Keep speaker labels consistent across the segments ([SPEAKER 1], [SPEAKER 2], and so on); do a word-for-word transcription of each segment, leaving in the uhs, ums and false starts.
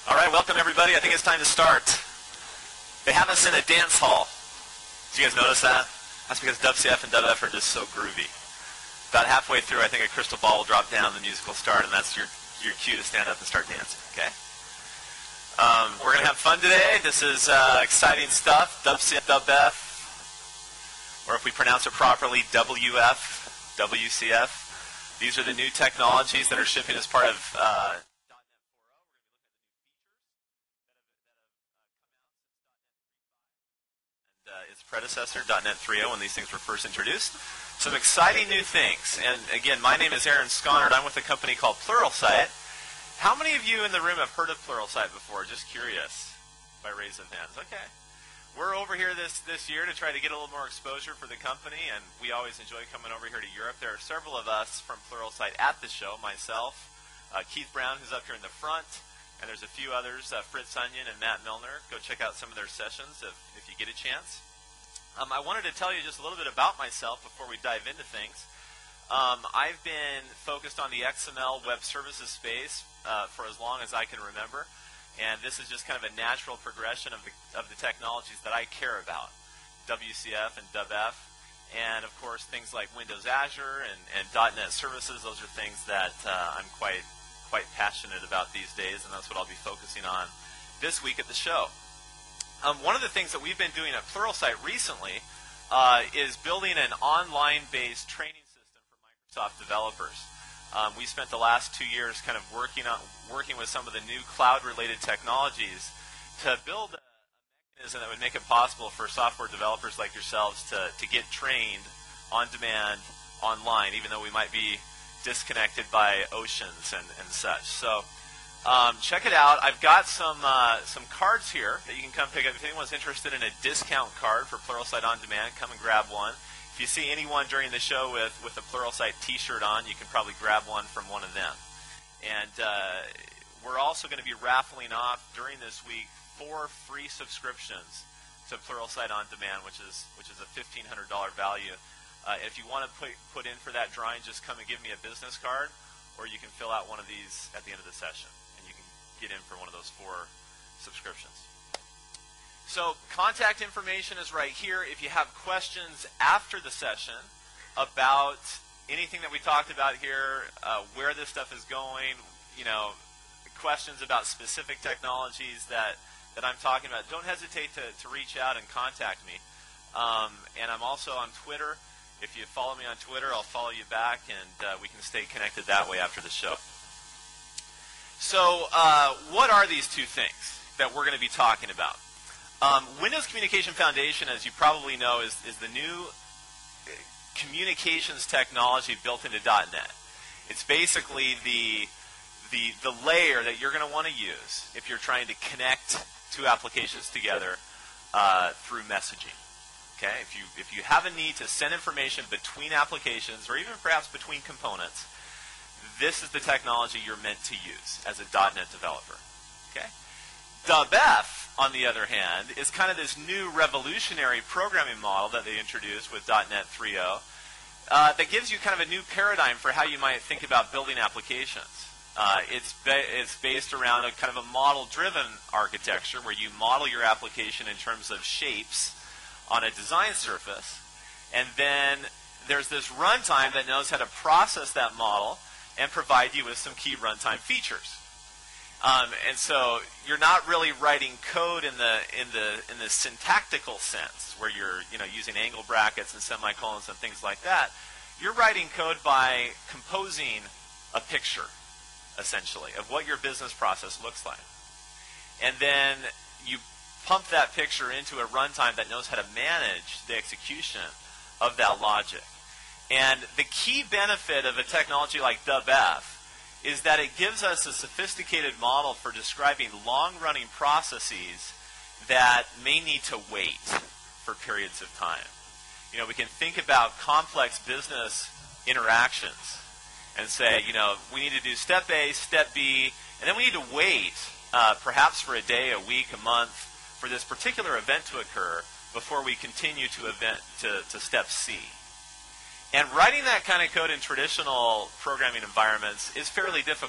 [SPEAKER 1] All right, welcome everybody. I think it's time to start. They have us in a dance hall. Did you guys notice that? That's because W C F and W F are just so groovy. About halfway through, I think a crystal ball will drop down, the music will start, and that's your, your cue to stand up and start dancing, okay? Um, we're going to have fun today. This is uh, exciting stuff. W C F, W F, or if we pronounce it properly, W F, W C F. These are the new technologies that are shipping as part of uh, its predecessor, .NET three point oh, when these things were first introduced. Some exciting new things. And again, my name is Aaron Sconard. I'm with a company called Pluralsight. How many of you in the room have heard of Pluralsight before? Just curious by raise of hands. Okay. We're over here this, this year to try to get a little more exposure for the company, and we always enjoy coming over here to Europe. There are several of us from Pluralsight at the show, myself, uh, Keith Brown, who's up here in the front, and there's a few others, uh, Fritz Onion and Matt Milner. Go check out some of their sessions if, if you get a chance. Um, I wanted to tell you just a little bit about myself before we dive into things. Um, I've been focused on the X M L web services space uh, for as long as I can remember, and this is just kind of a natural progression of the, of the technologies that I care about, W C F and W F, and of course things like Windows Azure and, and .NET services. Those are things that uh, I'm quite, quite passionate about these days, and that's what I'll be focusing on this week at the show. Um, one of the things that we've been doing at Pluralsight recently uh, is building an online-based training system for Microsoft developers. Um, we spent the last two years kind of working on working with some of the new cloud-related technologies to build a mechanism that would make it possible for software developers like yourselves to, to get trained on demand online, even though we might be disconnected by oceans and, and such. So. Um, check it out. I've got some uh, some cards here that you can come pick up. If anyone's interested in a discount card for Pluralsight On Demand, come and grab one. If you see anyone during the show with, with a Pluralsight t-shirt on, you can probably grab one from one of them. And uh, we're also going to be raffling off during this week four free subscriptions to Pluralsight On Demand, which is which is a fifteen hundred dollars value. Uh, if you want to put, put in for that drawing, just come and give me a business card, or you can fill out one of these at the end of the session. Get in for one of those four subscriptions. So contact information is right here. If you have questions after the session about anything that we talked about here, uh, where this stuff is going, you know, questions about specific technologies that, that I'm talking about, don't hesitate to, to reach out and contact me. Um, and I'm also on Twitter. If you follow me on Twitter, I'll follow you back, and uh, we can stay connected that way after the show. So uh, what are these two things that we're going to be talking about? Um, Windows Communication Foundation, as you probably know, is, is the new communications technology built into .NET. It's basically the, the, the layer that you're going to want to use if you're trying to connect two applications together uh, through messaging. Okay? If you, if you have a need to send information between applications, or even perhaps between components, this is the technology you're meant to use as a .NET developer. Okay? W F, on the other hand, is kind of this new revolutionary programming model that they introduced with .NET three point oh uh, that gives you kind of a new paradigm for how you might think about building applications. Uh, it's, ba it's based around a kind of a model-driven architecture where you model your application in terms of shapes on a design surface, and then there's this runtime that knows how to process that model and provide you with some key runtime features. Um, and so you're not really writing code in the in the in the syntactical sense, where you're you know using angle brackets and semicolons and things like that. You're writing code by composing a picture, essentially, of what your business process looks like, and then you pump that picture into a runtime that knows how to manage the execution of that logic. And the key benefit of a technology like W F is that it gives us a sophisticated model for describing long-running processes that may need to wait for periods of time. You know, we can think about complex business interactions and say, you know, we need to do step A, step B, and then we need to wait uh, perhaps for a day, a week, a month for this particular event to occur before we continue to, event, to, to step C. And writing that kind of code in traditional programming environments is fairly difficult.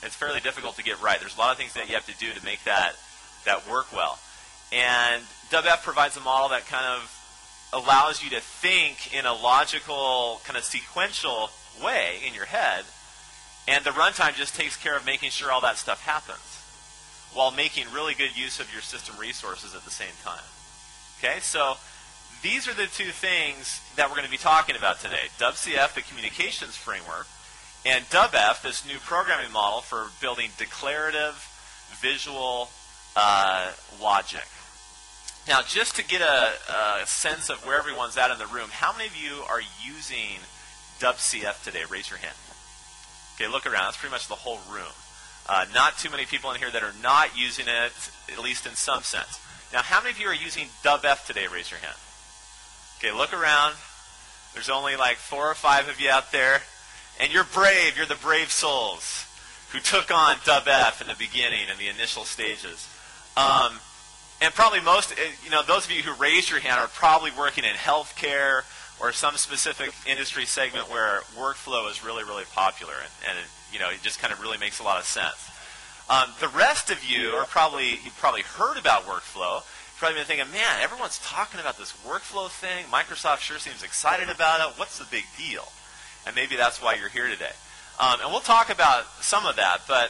[SPEAKER 1] It's fairly difficult to get right. There's a lot of things that you have to do to make that that work well. And dubf provides a model that kind of allows you to think in a logical, kind of sequential way in your head, and the runtime just takes care of making sure all that stuff happens while making really good use of your system resources at the same time. Okay, so these are the two things that we're going to be talking about today. dubcf, the communications framework, and dubf, this new programming model for building declarative visual uh, logic. Now, just to get a, a sense of where everyone's at in the room, how many of you are using dubcf today? Raise your hand. Okay, look around. That's pretty much the whole room. Uh, not too many people in here that are not using it, at least in some sense. Now, how many of you are using dubf today? Raise your hand. Okay, look around. There's only like four or five of you out there. And you're brave. You're the brave souls who took on dubf in the beginning, in the initial stages. Um, and probably most, you know, those of you who raised your hand are probably working in healthcare or some specific industry segment where workflow is really, really popular. And, and it, you know, it just kind of really makes a lot of sense. Um, the rest of you are probably, you've probably heard about workflow. You've probably been thinking, man, everyone's talking about this workflow thing. Microsoft sure seems excited about it. What's the big deal? And maybe that's why you're here today. Um, and we'll talk about some of that. But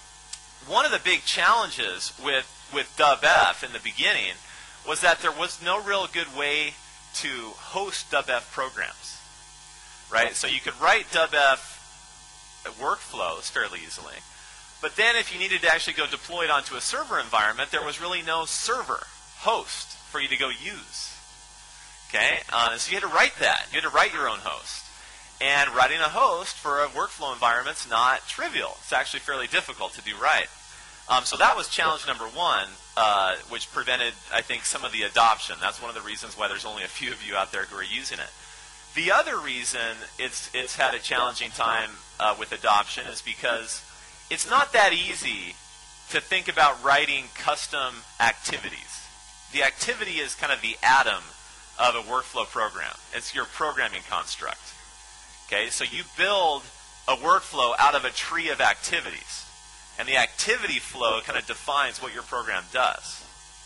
[SPEAKER 1] one of the big challenges with, with dubf in the beginning was that there was no real good way to host dubf programs. Right? So you could write dubf workflows fairly easily. But then if you needed to actually go deploy it onto a server environment, there was really no server host for you to go use. Okay? Uh, so you had to write that. You had to write your own host. And writing a host for a workflow environment is not trivial. It's actually fairly difficult to do right. Um, so that was challenge number one, uh, which prevented, I think, some of the adoption. That's one of the reasons why there's only a few of you out there who are using it. The other reason it's it's had a challenging time uh, with adoption is because it's not that easy to think about writing custom activities. The activity is kind of the atom of a workflow program. It's your programming construct. Okay, so you build a workflow out of a tree of activities. And the activity flow kind of defines what your program does.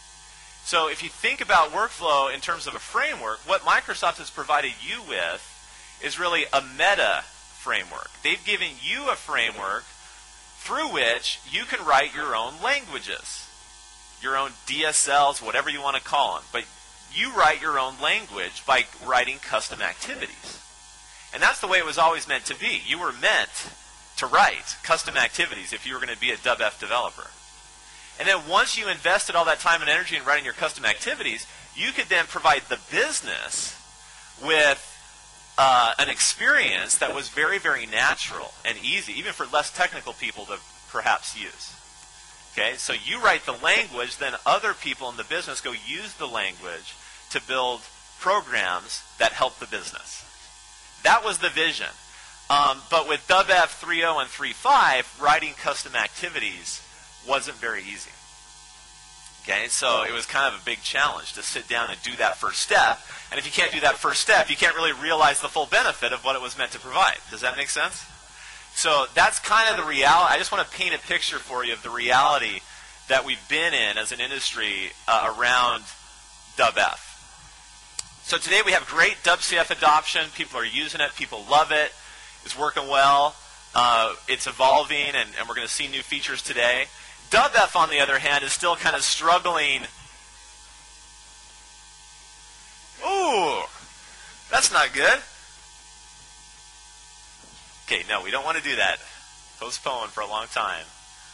[SPEAKER 1] So if you think about workflow in terms of a framework, what Microsoft has provided you with is really a meta framework. They've given you a framework through which you can write your own languages, your own D S Ls, whatever you want to call them. But you write your own language by writing custom activities. And that's the way it was always meant to be. You were meant to write custom activities if you were going to be a dubf developer. And then once you invested all that time and energy in writing your custom activities, you could then provide the business with uh, an experience that was very, very natural and easy, even for less technical people to perhaps use. Okay, so you write the language, then other people in the business go use the language to build programs that help the business. That was the vision. Um, but with dubf three point oh and three point five, writing custom activities wasn't very easy. Okay, so it was kind of a big challenge to sit down and do that first step. And if you can't do that first step, you can't really realize the full benefit of what it was meant to provide. Does that make sense? So that's kind of the reality. I just want to paint a picture for you of the reality that we've been in as an industry uh, around dubf. So today we have great dubcf adoption. People are using it. People love it. It's working well. Uh, it's evolving, and, and we're going to see new features today. dubf, on the other hand, is still kind of struggling. Ooh, that's not good. Okay, no, we don't want to do that. Postpone for a long time.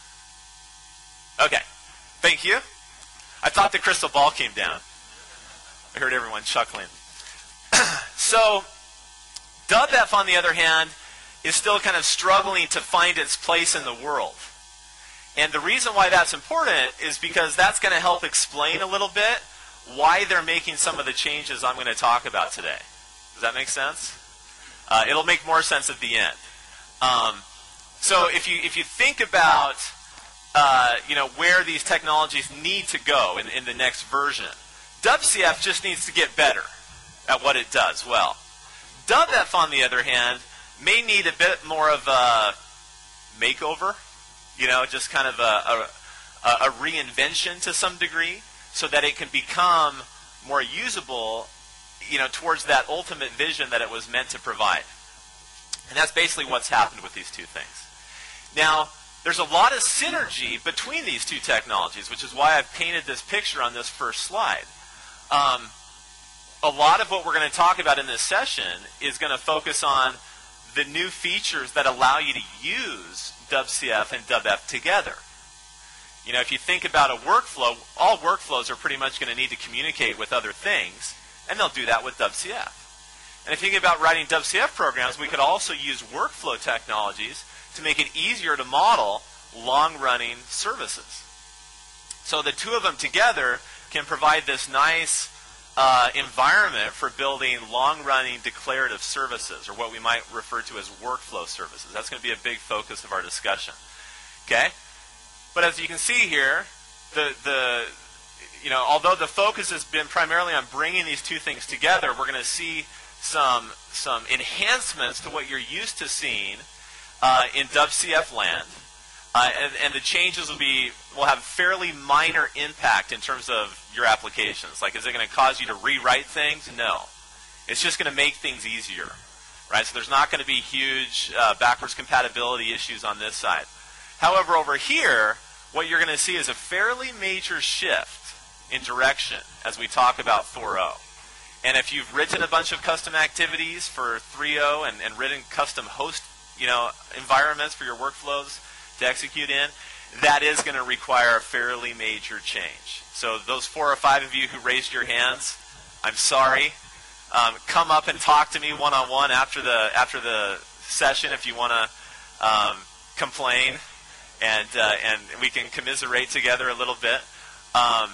[SPEAKER 1] Okay, thank you. I thought the crystal ball came down. I heard everyone chuckling. So, dubf, on the other hand, is still kind of struggling to find its place in the world. And the reason why that's important is because that's going to help explain a little bit why they're making some of the changes I'm going to talk about today. Does that make sense? Uh, it'll make more sense at the end. Um, so if you if you think about uh, you know where these technologies need to go in, in the next version, dubcf just needs to get better at what it does well. dubf, on the other hand, may need a bit more of a makeover, you know, just kind of a, a, a reinvention to some degree so that it can become more usable, you know, towards that ultimate vision that it was meant to provide. And that's basically what's happened with these two things. Now, there's a lot of synergy between these two technologies, which is why I've painted this picture on this first slide. Um, a lot of what we're going to talk about in this session is going to focus on the new features that allow you to use W C F and W F together. You know, if you think about a workflow, all workflows are pretty much going to need to communicate with other things, and they'll do that with W C F. And if you think about writing W C F programs, we could also use workflow technologies to make it easier to model long-running services. So the two of them together can provide this nice uh, environment for building long-running declarative services, or what we might refer to as workflow services. That's going to be a big focus of our discussion. Okay? But as you can see here, the, the, you know, although the focus has been primarily on bringing these two things together, we're going to see some, some enhancements to what you're used to seeing uh, in W C F land. Uh, and, and the changes will be will have fairly minor impact in terms of your applications. Like, is it going to cause you to rewrite things? No. It's just going to make things easier, right? So there's not going to be huge uh, backwards compatibility issues on this side. However, over here, what you're going to see is a fairly major shift in direction as we talk about four point oh. And if you've written a bunch of custom activities for three point oh and, and written custom host, you know, environments for your workflows to execute in, that is going to require a fairly major change. So those four or five of you who raised your hands, I'm sorry. Um, come up and talk to me one-on-one after the after the session if you want to um, complain, and uh, and we can commiserate together a little bit. Um,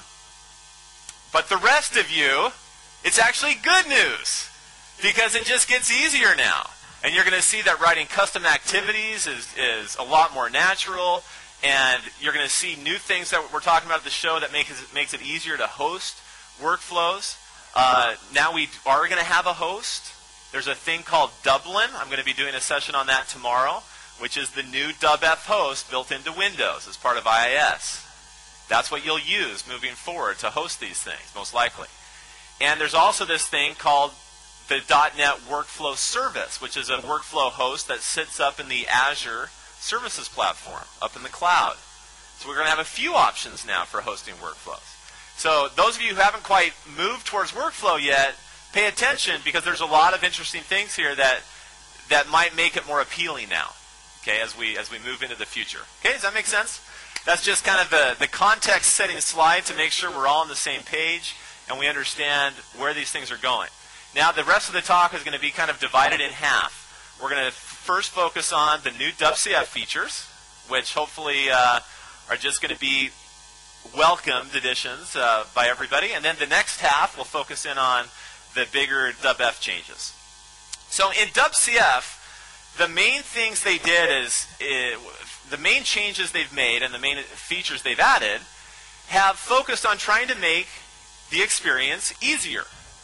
[SPEAKER 1] but the rest of you, it's actually good news, because it just gets easier now. And you're going to see that writing custom activities is, is a lot more natural, and you're going to see new things that we're talking about at the show that makes it, makes it easier to host workflows. Uh, now we are going to have a host. There's a thing called Dublin. I'm going to be doing a session on that tomorrow, which is the new W F host built into Windows as part of I I S. That's what you'll use moving forward to host these things, most likely. And there's also this thing called the dot net Workflow Service, which is a workflow host that sits up in the Azure Services platform, up in the cloud. So we're going to have a few options now for hosting workflows. So those of you who haven't quite moved towards workflow yet, pay attention, because there's a lot of interesting things here that that might make it more appealing now, okay, as we as we move into the future. Okay, does that make sense? That's just kind of the, the context-setting slide to make sure we're all on the same page and we understand where these things are going. Now, the rest of the talk is going to be kind of divided in half. We're going to first focus on the new W C F features, which hopefully uh, are just going to be welcomed additions uh, by everybody. And then the next half, we'll focus in on the bigger W F changes. So in W C F, the main things they did is, is the main changes they've made and the main features they've added have focused on trying to make the experience easier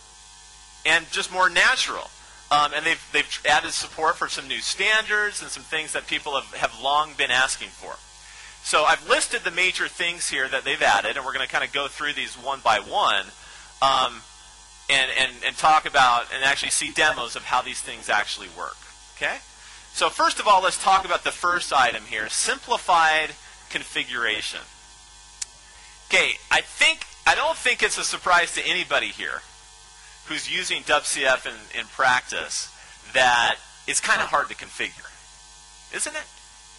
[SPEAKER 1] and just more natural. Um, and they've, they've added support for some new standards and some things that people have, have long been asking for. So I've listed the major things here that they've added, and we're going to kind of go through these one by one um, and, and, and talk about and actually see demos of how these things actually work. Okay? So first of all, let's talk about the first item here, simplified configuration. Okay, I think I don't think it's a surprise to anybody here who's using W C F in, in practice that it's kind of hard to configure. Isn't it?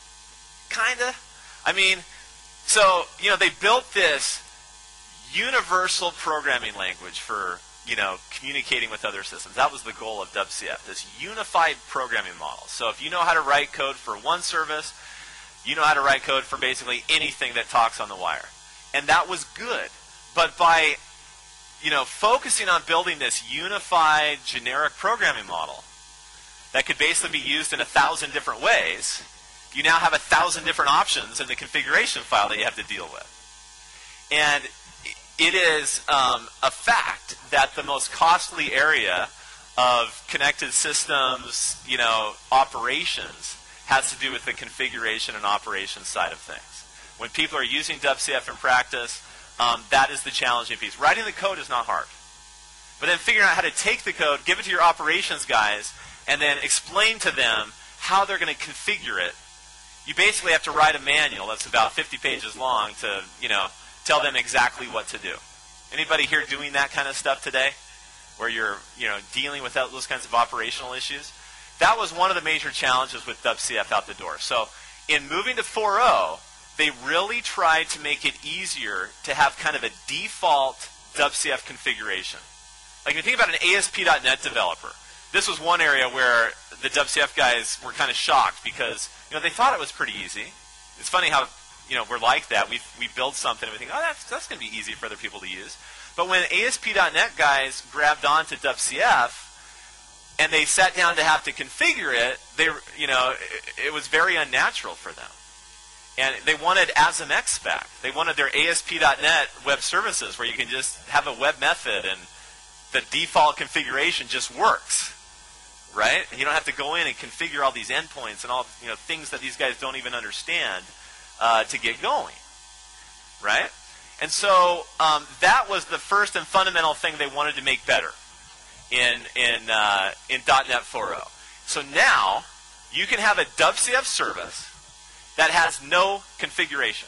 [SPEAKER 1] Kinda. I mean, so, you know, they built this universal programming language for, you know, communicating with other systems. That was the goal of W C F, this unified programming model. So if you know how to write code for one service, you know how to write code for basically anything that talks on the wire. And that was good. But by, you know, focusing on building this unified generic programming model that could basically be used in a thousand different ways, you now have a thousand different options in the configuration file that you have to deal with. And it is um, a fact that the most costly area of connected systems, you know, operations has to do with the configuration and operation side of things. When people are using W C F in practice, um, that is the challenging piece. Writing the code is not hard. But then figuring out how to take the code, give it to your operations guys, and then explain to them how they're going to configure it. You basically have to write a manual that's about fifty pages long to, you know, tell them exactly what to do. Anybody here doing that kind of stuff today, where you're, you know, dealing with those kinds of operational issues? That was one of the major challenges with W C F out the door. So in moving to four point oh, they really tried to make it easier to have kind of a default W C F configuration. Like if you think about an A S P dot net developer, this was one area where the W C F guys were kind of shocked because, you know, they thought it was pretty easy. It's funny how, you know, we're like that. We we build something and we think, oh, that's, that's going to be easy for other people to use. But when A S P dot net guys grabbed onto W C F and they sat down to have to configure it, they, you know, it, it was very unnatural for them. And they wanted ASMX back. They wanted their A S P dot net web services where you can just have a web method and the default configuration just works, right? And you don't have to go in and configure all these endpoints and all, you know, things that these guys don't even understand uh, to get going, right? And so um, that was the first and fundamental thing they wanted to make better in in uh, in .NET four point oh. So now you can have a W C F service that has no configuration.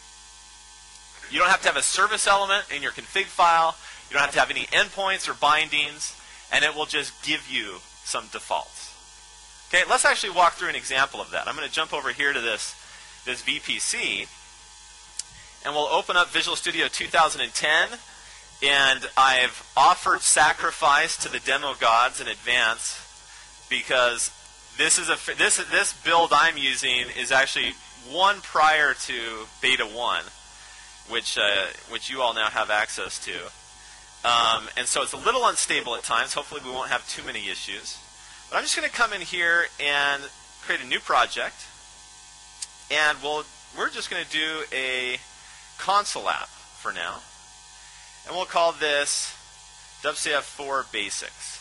[SPEAKER 1] You don't have to have a service element in your config file. You don't have to have any endpoints or bindings, and it will just give you some defaults. Okay, let's actually walk through an example of that. I'm going to jump over here to this, this V P C, and we'll open up Visual Studio two thousand ten, and I've offered sacrifice to the demo gods in advance because this is a this this build I'm using is actually one prior to Beta one, which uh, which you all now have access to. Um, and so it's a little unstable at times. Hopefully we won't have too many issues. But I'm just going to come in here and create a new project. And we'll, we're just going to do a console app for now. And we'll call this W C F four Basics.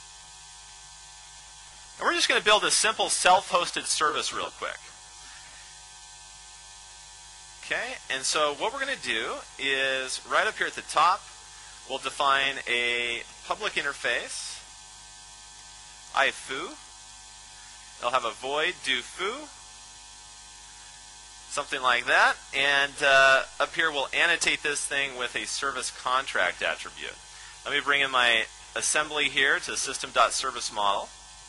[SPEAKER 1] And we're just going to build a simple self-hosted service real quick. Okay, and so what we're going to do is right up here at the top, we'll define a public interface, I F U. It'll have a void do foo, something like that. And uh, up here we'll annotate this thing with a service contract attribute. Let me bring in my assembly here to system.serviceModel.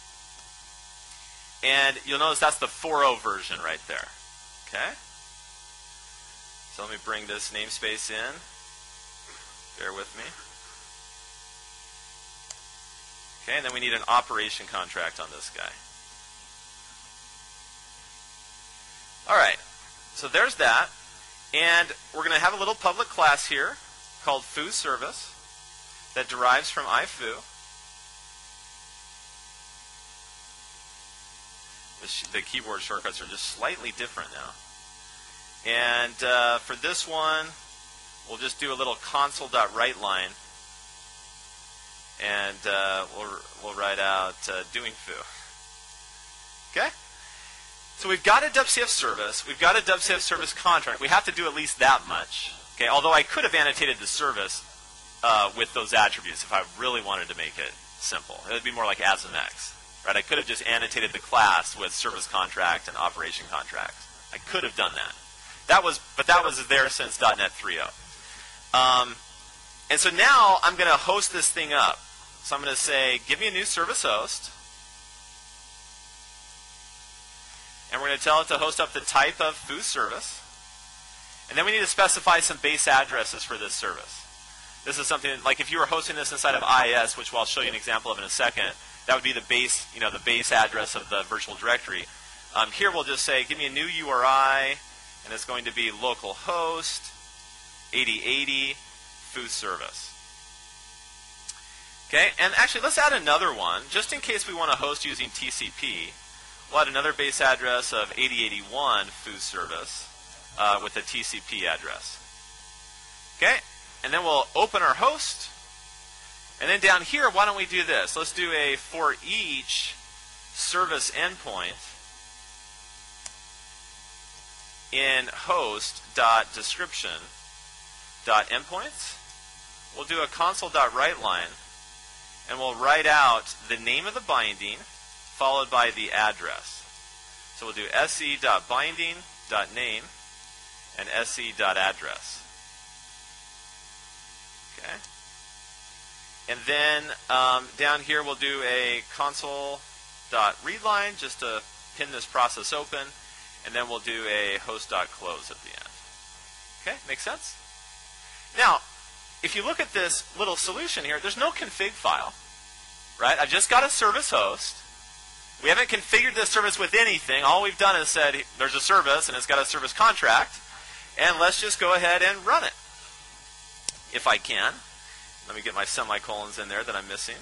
[SPEAKER 1] And you'll notice that's the four point oh version right there. Okay? So let me bring this namespace in. Bear with me. Okay, and then we need an operation contract on this guy. All right, so there's that. And we're going to have a little public class here called foo service that derives from I F U. The, sh the keyboard shortcuts are just slightly different now. And uh, for this one, we'll just do a little console.writeLine, and uh, we'll, we'll write out uh, doing foo. Okay? So we've got a W C F service. We've got a W C F service contract. We have to do at least that much. Okay? Although I could have annotated the service uh, with those attributes if I really wanted to make it simple. It would be more like ASMX. Right? I could have just annotated the class with service contract and operation contract. I could have done that. That was, but that was there since .NET three point oh. Um, and so now I'm going to host this thing up. So I'm going to say, give me a new service host. And we're going to tell it to host up the type of foo service. And then we need to specify some base addresses for this service. This is something like if you were hosting this inside of I I S, which I'll show you an example of in a second, that would be the base, you know, the base address of the virtual directory. Um, here we'll just say, give me a new U R I. And it's going to be localhost eighty eighty foo service. Okay, and actually let's add another one, just in case we want to host using T C P. We'll add another base address of eighty eighty-one foo service uh, with a T C P address. Okay, and then we'll open our host. And then down here, why don't we do this? Let's do a for each service endpoint. in host.description.endpoints, we'll do a console.writeLine, and we'll write out the name of the binding followed by the address. So we'll do se.binding.name and se.address. Okay. And then um, down here we'll do a console.readLine just to pin this process open, and then we'll do a host.close at the end. Okay, makes sense? Now, if you look at this little solution here, there's no config file, right? I've just got a service host. We haven't configured this service with anything. All we've done is said there's a service and it's got a service contract, and let's just go ahead and run it. If I can. Let me get my semicolons in there that I'm missing,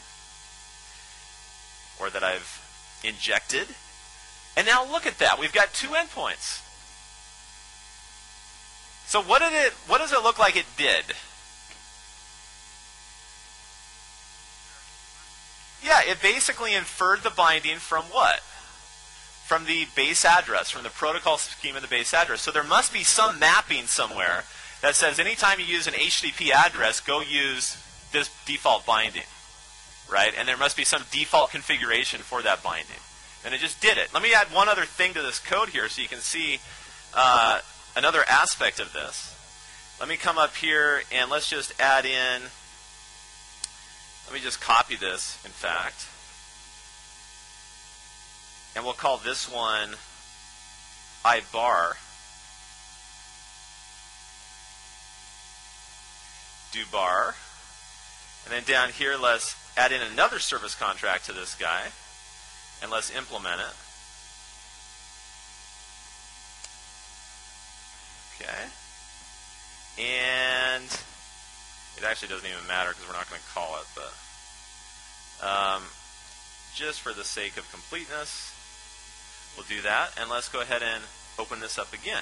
[SPEAKER 1] or that I've injected. And now look at that. We've got two endpoints. So what did it what does it look like it did? Yeah, it basically inferred the binding from what? From the base address, from the protocol scheme of the base address. So there must be some mapping somewhere that says anytime you use an H T T P address, go use this default binding, right? And there must be some default configuration for that binding. And it just did it. Let me add one other thing to this code here so you can see uh, another aspect of this. Let me come up here and let's just add in, let me just copy this, in fact. And we'll call this one iBar. Do bar. And then down here, let's add in another service contract to this guy. And let's implement it. Okay. And it actually doesn't even matter because we're not going to call it, but um, just for the sake of completeness, we'll do that. And let's go ahead and open this up again.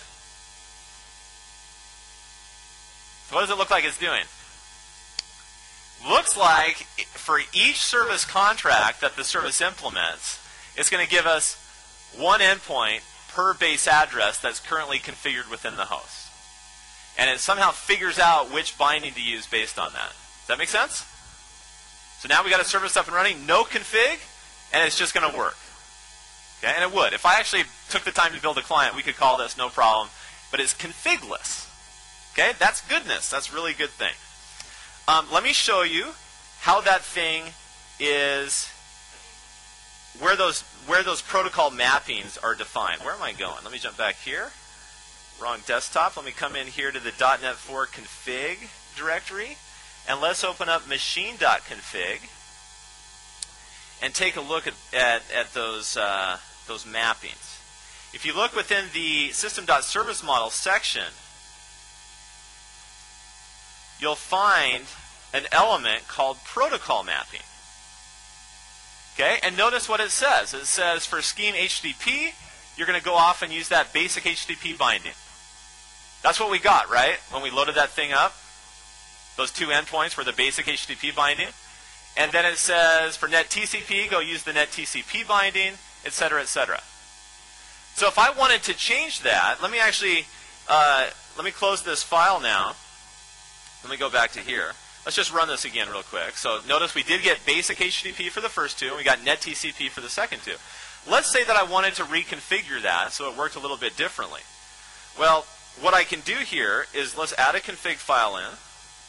[SPEAKER 1] So what does it look like it's doing? Looks like for each service contract that the service implements, it's going to give us one endpoint per base address that's currently configured within the host. And it somehow figures out which binding to use based on that. Does that make sense? So now we got a service up and running, no config, and it's just going to work. Okay, and it would. If I actually took the time to build a client, we could call this no problem, but it's configless. Okay, that's goodness. That's a really good thing. Um, let me show you how that thing is, where those where those protocol mappings are defined. Where am I going? Let me jump back here. Wrong desktop. Let me come in here to the dot net four config directory, and let's open up machine.config and take a look at at, at those uh, those mappings. If you look within the system.serviceModel section, you'll find an element called protocol mapping. Okay, and notice what it says. It says for scheme H T T P, you're going to go off and use that basic H T T P binding. That's what we got, right? When we loaded that thing up, those two endpoints were the basic H T T P binding. And then it says for net T C P, go use the net T C P binding, et cetera, et cetera. So if I wanted to change that, let me actually, uh, let me close this file now. Let me go back to here. Let's just run this again real quick. So notice we did get basic H T T P for the first two, and we got net T C P for the second two. Let's say that I wanted to reconfigure that so it worked a little bit differently. Well, what I can do here is let's add a config file in.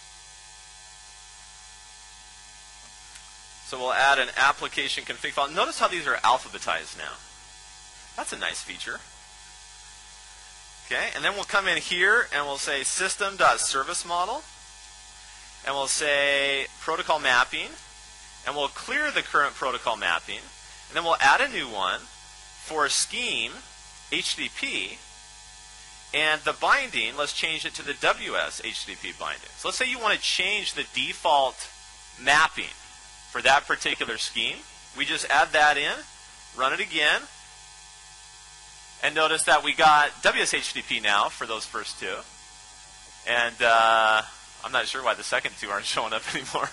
[SPEAKER 1] So we'll add an application config file. Notice how these are alphabetized now. That's a nice feature. Okay, and then we'll come in here and we'll say system.serviceModel. And we'll say protocol mapping. And we'll clear the current protocol mapping. And then we'll add a new one for scheme H T T P. And the binding, let's change it to the W S H T T P binding. So let's say you want to change the default mapping for that particular scheme. We just add that in, run it again, and notice that we got W S H T T P now for those first two. And uh, I'm not sure why the second two aren't showing up anymore.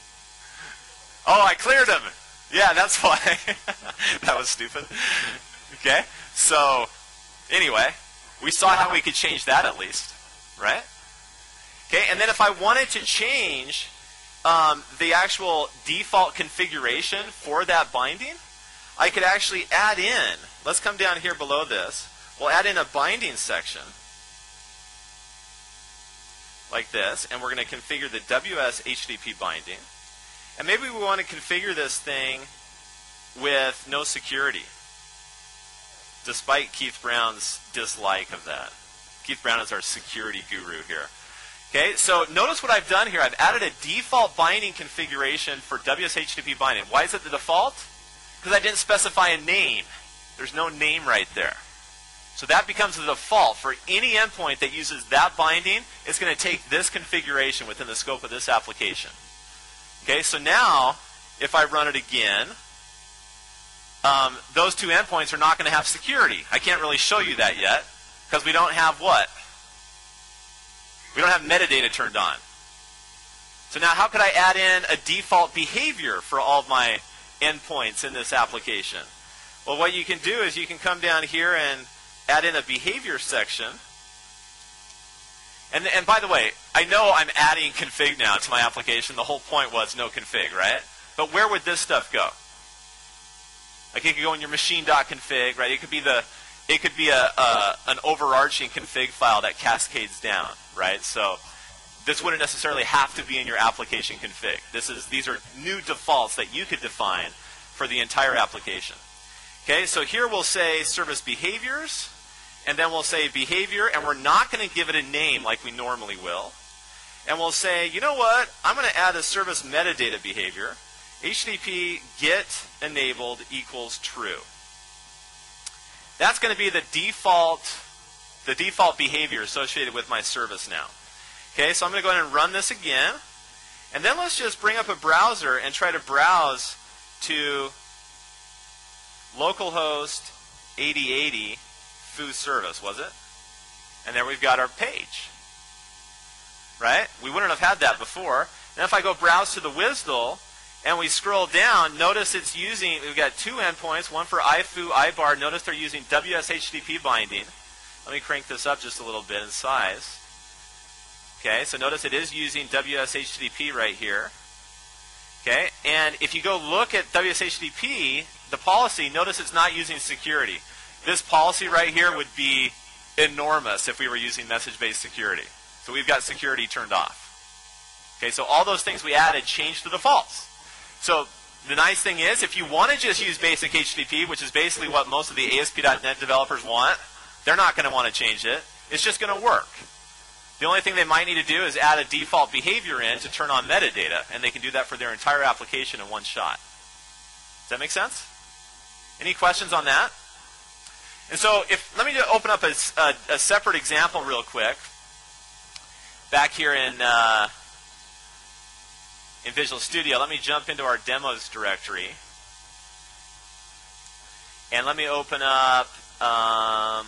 [SPEAKER 1] Oh, I cleared them. Yeah, that's why. That was stupid. Okay? So, anyway, we saw how we could change that at least, right? Okay, and then if I wanted to change um, the actual default configuration for that binding, I could actually add in, let's come down here below this, we'll add in a binding section like this, and we're going to configure the W S H T T P binding. And maybe we want to configure this thing with no security, despite Keith Brown's dislike of that. Keith Brown is our security guru here. Okay, so notice what I've done here. I've added a default binding configuration for W S H T T P binding. Why is it the default? Because I didn't specify a name. There's no name right there. So that becomes the default for any endpoint that uses that binding. It's going to take this configuration within the scope of this application. Okay, so now if I run it again, um, those two endpoints are not going to have security. I can't really show you that yet because we don't have what? We don't have metadata turned on. So now how could I add in a default behavior for all of my endpoints in this application? Well, what you can do is you can come down here and add in a behavior section. And, and by the way, I know I'm adding config now to my application. The whole point was no config, right? But where would this stuff go? Like it could go in your machine.config, right? It could be the it could be a, a an overarching config file that cascades down, right? So this wouldn't necessarily have to be in your application config. This is these are new defaults that you could define for the entire application. Okay, so here we'll say service behaviors, and then we'll say behavior, and we're not going to give it a name like we normally will. And we'll say, you know what? I'm going to add a service metadata behavior. H T T P get enabled equals true. That's going to be the default, the default behavior associated with my service now. Okay, so I'm going to go ahead and run this again. And then let's just bring up a browser and try to browse to localhost eighty eighty foo service, was it? And there we've got our page. Right? We wouldn't have had that before. And if I go browse to the W S D L and we scroll down, notice it's using, we've got two endpoints, one for I F U, I B A R. Notice they're using W S H T T P binding. Let me crank this up just a little bit in size. Okay, so notice it is using W S H T T P right here. Okay, and if you go look at W S H T T P, the policy, notice it's not using security. This policy right here would be enormous if we were using message-based security. So we've got security turned off. Okay, so all those things we added changed the defaults. So the nice thing is, if you want to just use basic H T T P, which is basically what most of the A S P dot net developers want, they're not going to want to change it. It's just going to work. The only thing they might need to do is add a default behavior in to turn on metadata, and they can do that for their entire application in one shot. Does that make sense? Any questions on that? And so, if let me just open up a, a, a separate example real quick. Back here in uh, in Visual Studio, let me jump into our demos directory, and let me open up. Um,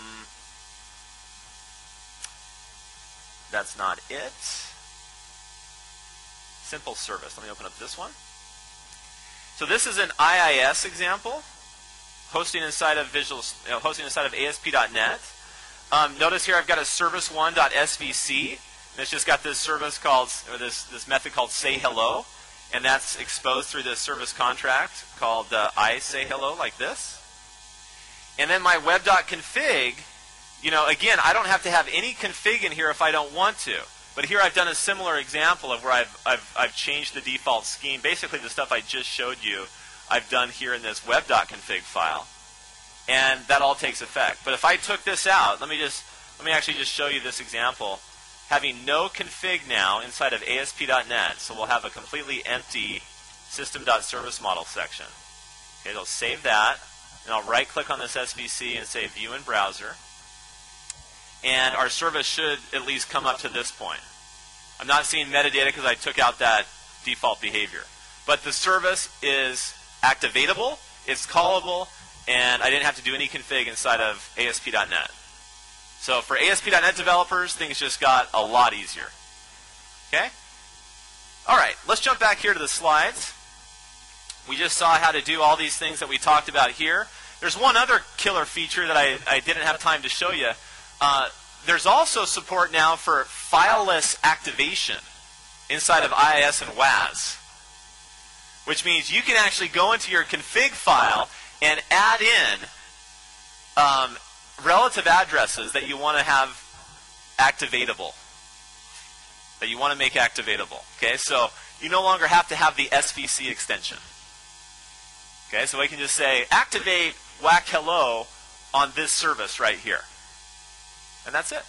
[SPEAKER 1] that's not it. Simple service. Let me open up this one. So this is an I I S example, hosting inside of Visual, you know, hosting inside of A S P dot net. Um, notice here I've got a service one dot S V C, and it's just got this service called, or this this method called say hello, and that's exposed through this service contract called uh, I say hello like this. And then my web.config, you know, again, I don't have to have any config in here if I don't want to. But here I've done a similar example of where I've, I've, I've changed the default scheme. Basically the stuff I just showed you, I've done here in this web.config file. And that all takes effect. But if I took this out, let me just, let me actually just show you this example. Having no config now inside of A S P dot net, so we'll have a completely empty system.serviceModel section. Okay, I'll save that, and I'll right-click on this S V C and say View in Browser. And our service should at least come up to this point. I'm not seeing metadata because I took out that default behavior. But the service is activatable, it's callable, and I didn't have to do any config inside of A S P dot net. So for A S P dot net developers, things just got a lot easier. Okay? All right, let's jump back here to the slides. We just saw how to do all these things that we talked about here. There's There's one other killer feature that I, I didn't have time to show you. Uh, there's also support now for fileless activation inside of I I S and W A S, which means you can actually go into your config file and add in um, relative addresses that you want to have activatable, that you want to make activatable. Okay, so you no longer have to have the S V C extension. Okay, so we can just say activate whack hello on this service right here, and that's it.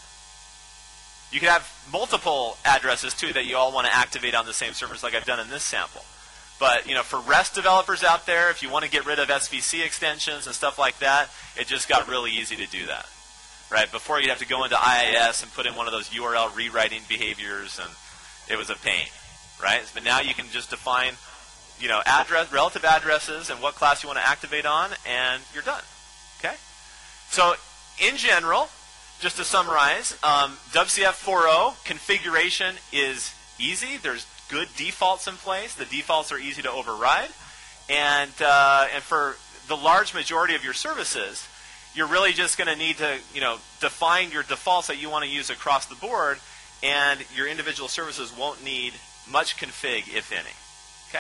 [SPEAKER 1] You can have multiple addresses too that you all want to activate on the same service, like I've done in this sample. But you know, for REST developers out there, if you want to get rid of S V C extensions and stuff like that, it just got really easy to do that. Right? Before you'd have to go into I I S and put in one of those U R L rewriting behaviors, and it was a pain. Right? But now you can just define, you know, address, relative addresses and what class you want to activate on, and you're done. Okay? So in general, just to summarize, um, W C F four point oh configuration is easy. There's good defaults in place. The defaults are easy to override. And, uh, and for the large majority of your services, you're really just going to need to, you know, define your defaults that you want to use across the board, and your individual services won't need much config, if any. Okay?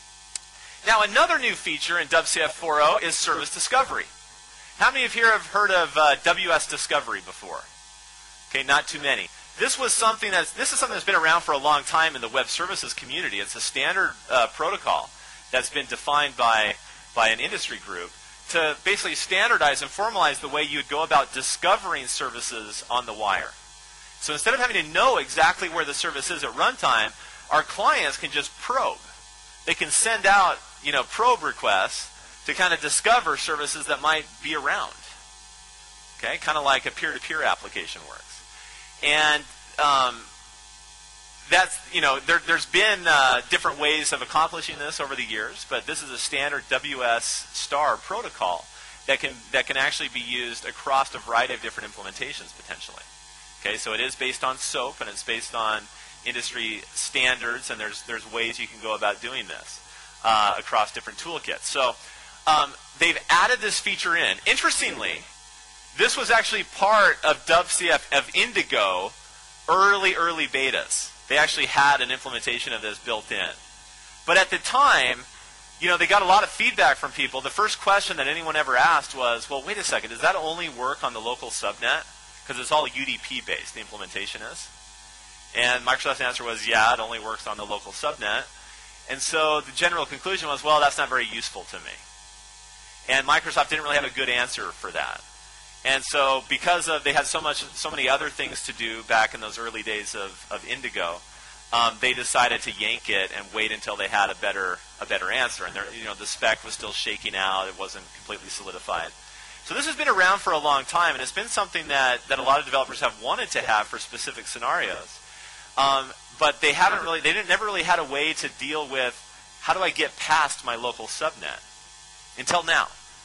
[SPEAKER 1] Now, another new feature in W C F four point oh is service discovery. How many of you here have heard of uh, W S Discovery before? Okay, not too many. This was something that's this is something that's been around for a long time in the web services community. It's a standard uh, protocol that's been defined by by an industry group to basically standardize and formalize the way you would go about discovering services on the wire. So instead of having to know exactly where the service is at runtime, our clients can just probe. They can send out, you know, probe requests to kind of discover services that might be around. Okay, kind of like a peer-to-peer application works. And um, that's, you know, there, there's been uh, different ways of accomplishing this over the years, but this is a standard W S star protocol that can that can actually be used across a variety of different implementations potentially. Okay, so it is based on SOAP, and it's based on industry standards, and there's there's ways you can go about doing this uh, across different toolkits. So um, they've added this feature in. Interestingly, this was actually part of W C F of Indigo early, early betas. They actually had an implementation of this built in. But at the time, you know, they got a lot of feedback from people. The first question that anyone ever asked was, well, wait a second, does that only work on the local subnet? Because it's all U D P-based, the implementation is. And Microsoft's answer was, yeah, it only works on the local subnet. And so the general conclusion was, well, that's not very useful to me. And Microsoft didn't really have a good answer for that. And so because of they had so much, so many other things to do back in those early days of, of Indigo, um, they decided to yank it and wait until they had a better a better answer. And you know, the spec was still shaking out; it wasn't completely solidified. So this has been around for a long time, and it's been something that, that a lot of developers have wanted to have for specific scenarios. Um, but they haven't really, they didn't never really had a way to deal with how do I get past my local subnet until now.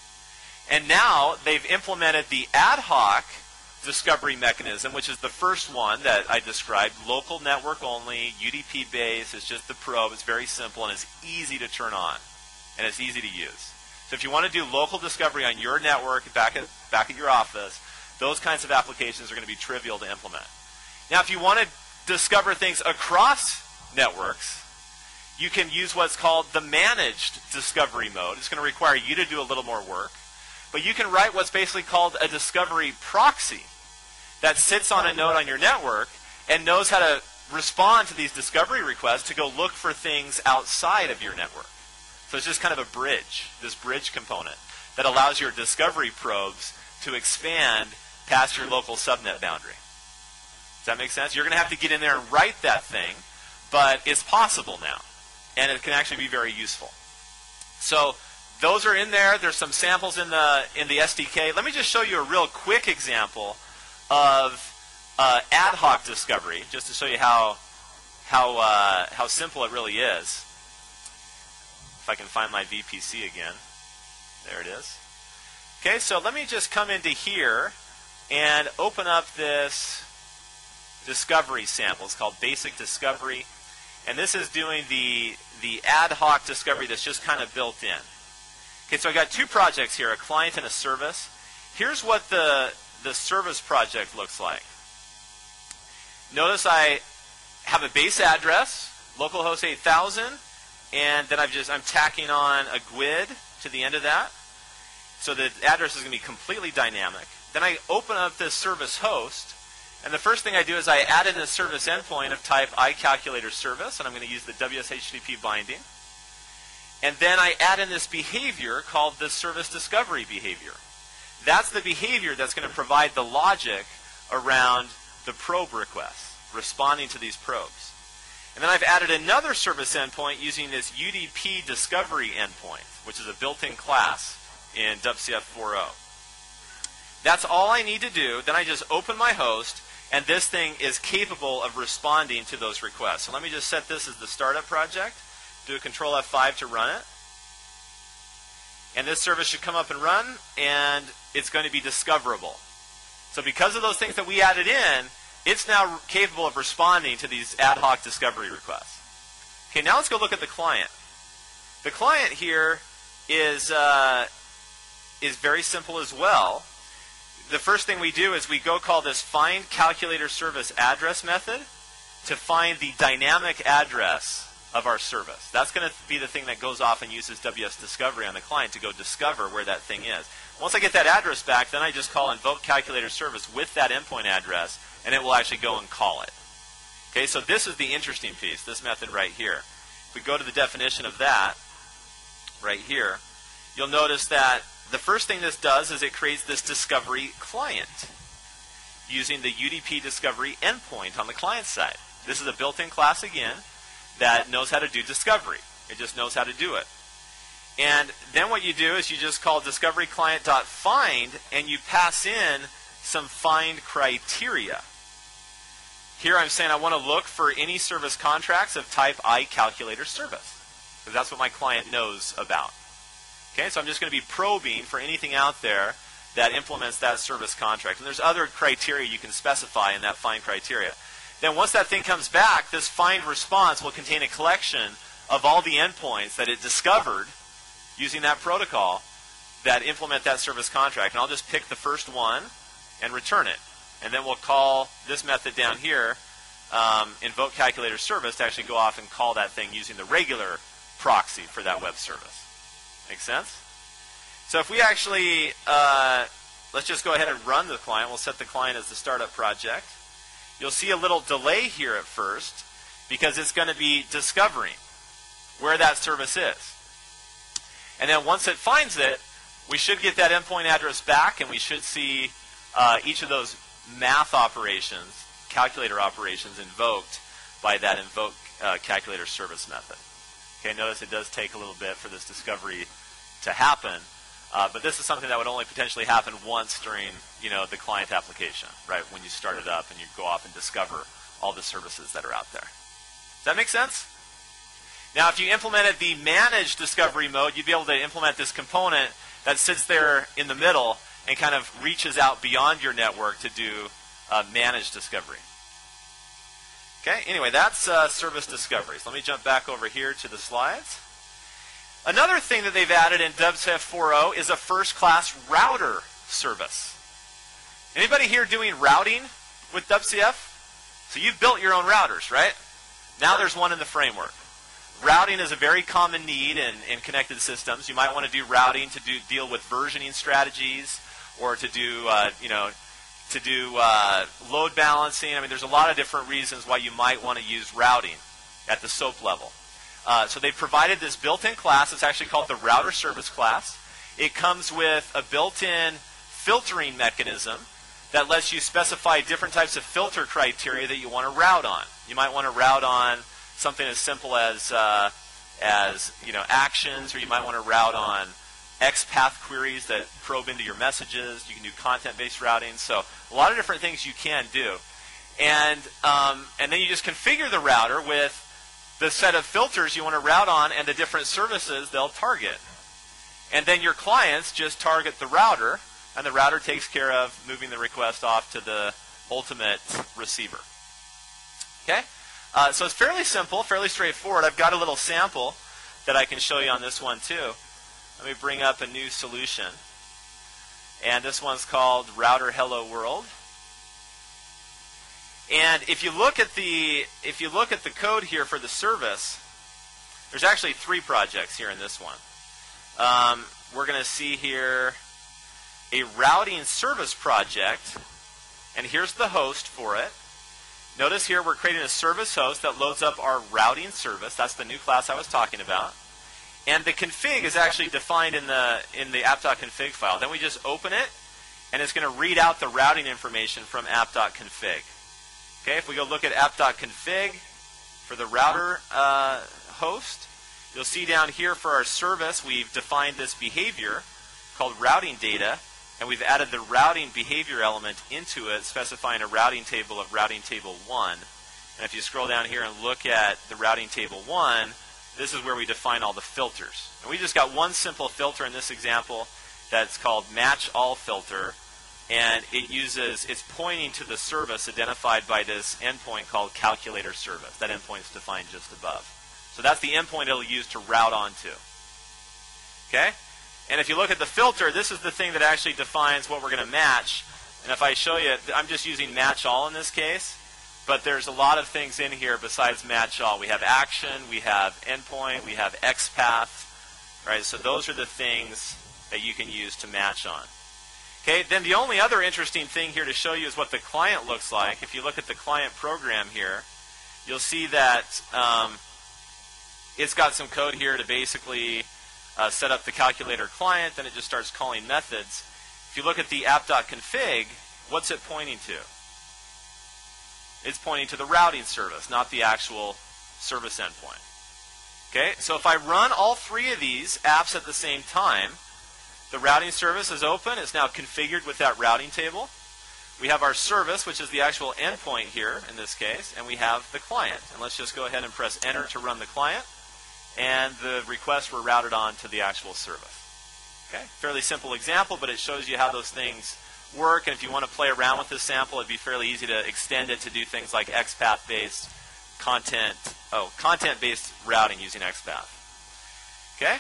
[SPEAKER 1] And now they've implemented the ad hoc discovery mechanism, which is the first one that I described, local network only, U D P based. It's just the probe. It's very simple, and it's easy to turn on, and it's easy to use. So if you want to do local discovery on your network back at, back at your office, those kinds of applications are going to be trivial to implement. Now, if you want to discover things across networks, you can use what's called the managed discovery mode. It's going to require you to do a little more work. But you can write what's basically called a discovery proxy that sits on a node on your network and knows how to respond to these discovery requests to go look for things outside of your network. So it's just kind of a bridge, this bridge component that allows your discovery probes to expand past your local subnet boundary. Does that make sense? You're going to have to get in there and write that thing, but it's possible now, and it can actually be very useful. So those are in there. There's some samples in the in the S D K. Let me just show you a real quick example of uh, ad hoc discovery, just to show you how how uh, how simple it really is. If I can find my V P C again, there it is. Okay, so let me just come into here and open up this discovery sample. It's called Basic Discovery, and this is doing the the ad hoc discovery that's just kind of built in. Okay, so I got two projects here, a client and a service. Here's what the, the service project looks like. Notice I have a base address, localhost eight thousand, and then I've just, I'm tacking on a G W I D to the end of that. So the address is going to be completely dynamic. Then I open up this service host, and the first thing I do is I add in a service endpoint of type iCalculatorService, and I'm going to use the W S H T T P binding. And then I add in this behavior called the service discovery behavior. That's the behavior that's going to provide the logic around the probe requests, responding to these probes. And then I've added another service endpoint using this U D P discovery endpoint, which is a built-in class in W C F four point oh. That's all I need to do. Then I just open my host, and this thing is capable of responding to those requests. So let me just set this as the startup project. Do a control F five to run it. And this service should come up and run, and it's going to be discoverable. So because of those things that we added in, it's now capable of responding to these ad hoc discovery requests. Okay, now let's go look at the client. The client here is, uh, is very simple as well. The first thing we do is we go call this find calculator service address method to find the dynamic address of our service. That's going to be the thing that goes off and uses W S Discovery on the client to go discover where that thing is. Once I get that address back, then I just call invoke calculator service with that endpoint address, and it will actually go and call it. Okay, so this is the interesting piece, this method right here. If we go to the definition of that, right here, you'll notice that the first thing this does is it creates this discovery client using the U D P discovery endpoint on the client side. This is a built-in class again that knows how to do discovery. It just knows how to do it. And then what you do is you just call discovery client.find, and you pass in some find criteria. Here I'm saying I want to look for any service contracts of type iCalculatorService, because that's what my client knows about. Okay, so I'm just going to be probing for anything out there that implements that service contract. And there's other criteria you can specify in that find criteria. Then once that thing comes back, this find response will contain a collection of all the endpoints that it discovered using that protocol that implement that service contract. And I'll just pick the first one and return it. And then we'll call this method down here, um, invoke calculator service, to actually go off and call that thing using the regular proxy for that web service. Make sense? So if we actually, uh, let's just go ahead and run the client. We'll set the client as the startup project. You'll see a little delay here at first because it's going to be discovering where that service is. And then once it finds it, we should get that endpoint address back, and we should see uh, each of those math operations, calculator operations, invoked by that invoke uh, calculator service method. Okay, notice it does take a little bit for this discovery to happen, uh, but this is something that would only potentially happen once during, you know, the client application, right? When you start it up and you go off and discover all the services that are out there. Does that make sense? Now, if you implemented the managed discovery mode, you'd be able to implement this component that sits there in the middle and kind of reaches out beyond your network to do uh, managed discovery. Okay, anyway, that's uh, service discovery. So let me jump back over here to the slides. Another thing that they've added in W C F four point oh is a first-class router service. Anybody here doing routing with W C F? So you've built your own routers, right? Now there's one in the framework. Routing is a very common need in, in connected systems. You might want to do routing to do, deal with versioning strategies, or to do, uh, you know, to do uh, load balancing. I mean, there's a lot of different reasons why you might want to use routing at the SOAP level. Uh, so they've provided this built-in class. It's actually called the router service class. It comes with a built-in filtering mechanism that lets you specify different types of filter criteria that you want to route on. You might want to route on something as simple as uh, as you know actions, or you might want to route on X path queries that probe into your messages. You can do content-based routing. So a lot of different things you can do, and um, and then you just configure the router with the set of filters you want to route on and the different services they'll target, and then your clients just target the router, and the router takes care of moving the request off to the ultimate receiver. Okay. Uh, so it's fairly simple, fairly straightforward. I've got a little sample that I can show you on this one too. Let me bring up a new solution. And this one's called Router Hello World. And if you look at the if you look at the code here for the service, there's actually three projects here in this one. Um, we're going to see here a routing service project, and here's the host for it. Notice here we're creating a service host that loads up our routing service. That's the new class I was talking about. And the config is actually defined in the in the app.config file. Then we just open it, and it's going to read out the routing information from app.config. Okay, if we go look at app.config for the router uh, host, you'll see down here for our service, we've defined this behavior called routing data, and we've added the routing behavior element into it, specifying a routing table of routing table one. And if you scroll down here and look at the routing table one, this is where we define all the filters. And we just got one simple filter in this example that's called match all filter. And it uses, it's pointing to the service identified by this endpoint called calculator service. That endpoint is defined just above. So that's the endpoint it'll use to route onto. Okay? And if you look at the filter, this is the thing that actually defines what we're going to match. And if I show you, I'm just using match all in this case. But there's a lot of things in here besides match all. We have action, we have endpoint, we have X path. Right? So those are the things that you can use to match on. Okay, then the only other interesting thing here to show you is what the client looks like. If you look at the client program here, you'll see that um, it's got some code here to basically uh, set up the calculator client. Then it just starts calling methods. If you look at the app.config, what's it pointing to? It's pointing to the routing service, not the actual service endpoint. Okay, so if I run all three of these apps at the same time, the routing service is open. It's now configured with that routing table. We have our service, which is the actual endpoint here in this case, and we have the client. And let's just go ahead and press enter to run the client. And the requests were routed on to the actual service. Okay, fairly simple example, but it shows you how those things work. And if you want to play around with this sample, it'd be fairly easy to extend it to do things like X path-based content, oh, content-based routing using X path. Okay?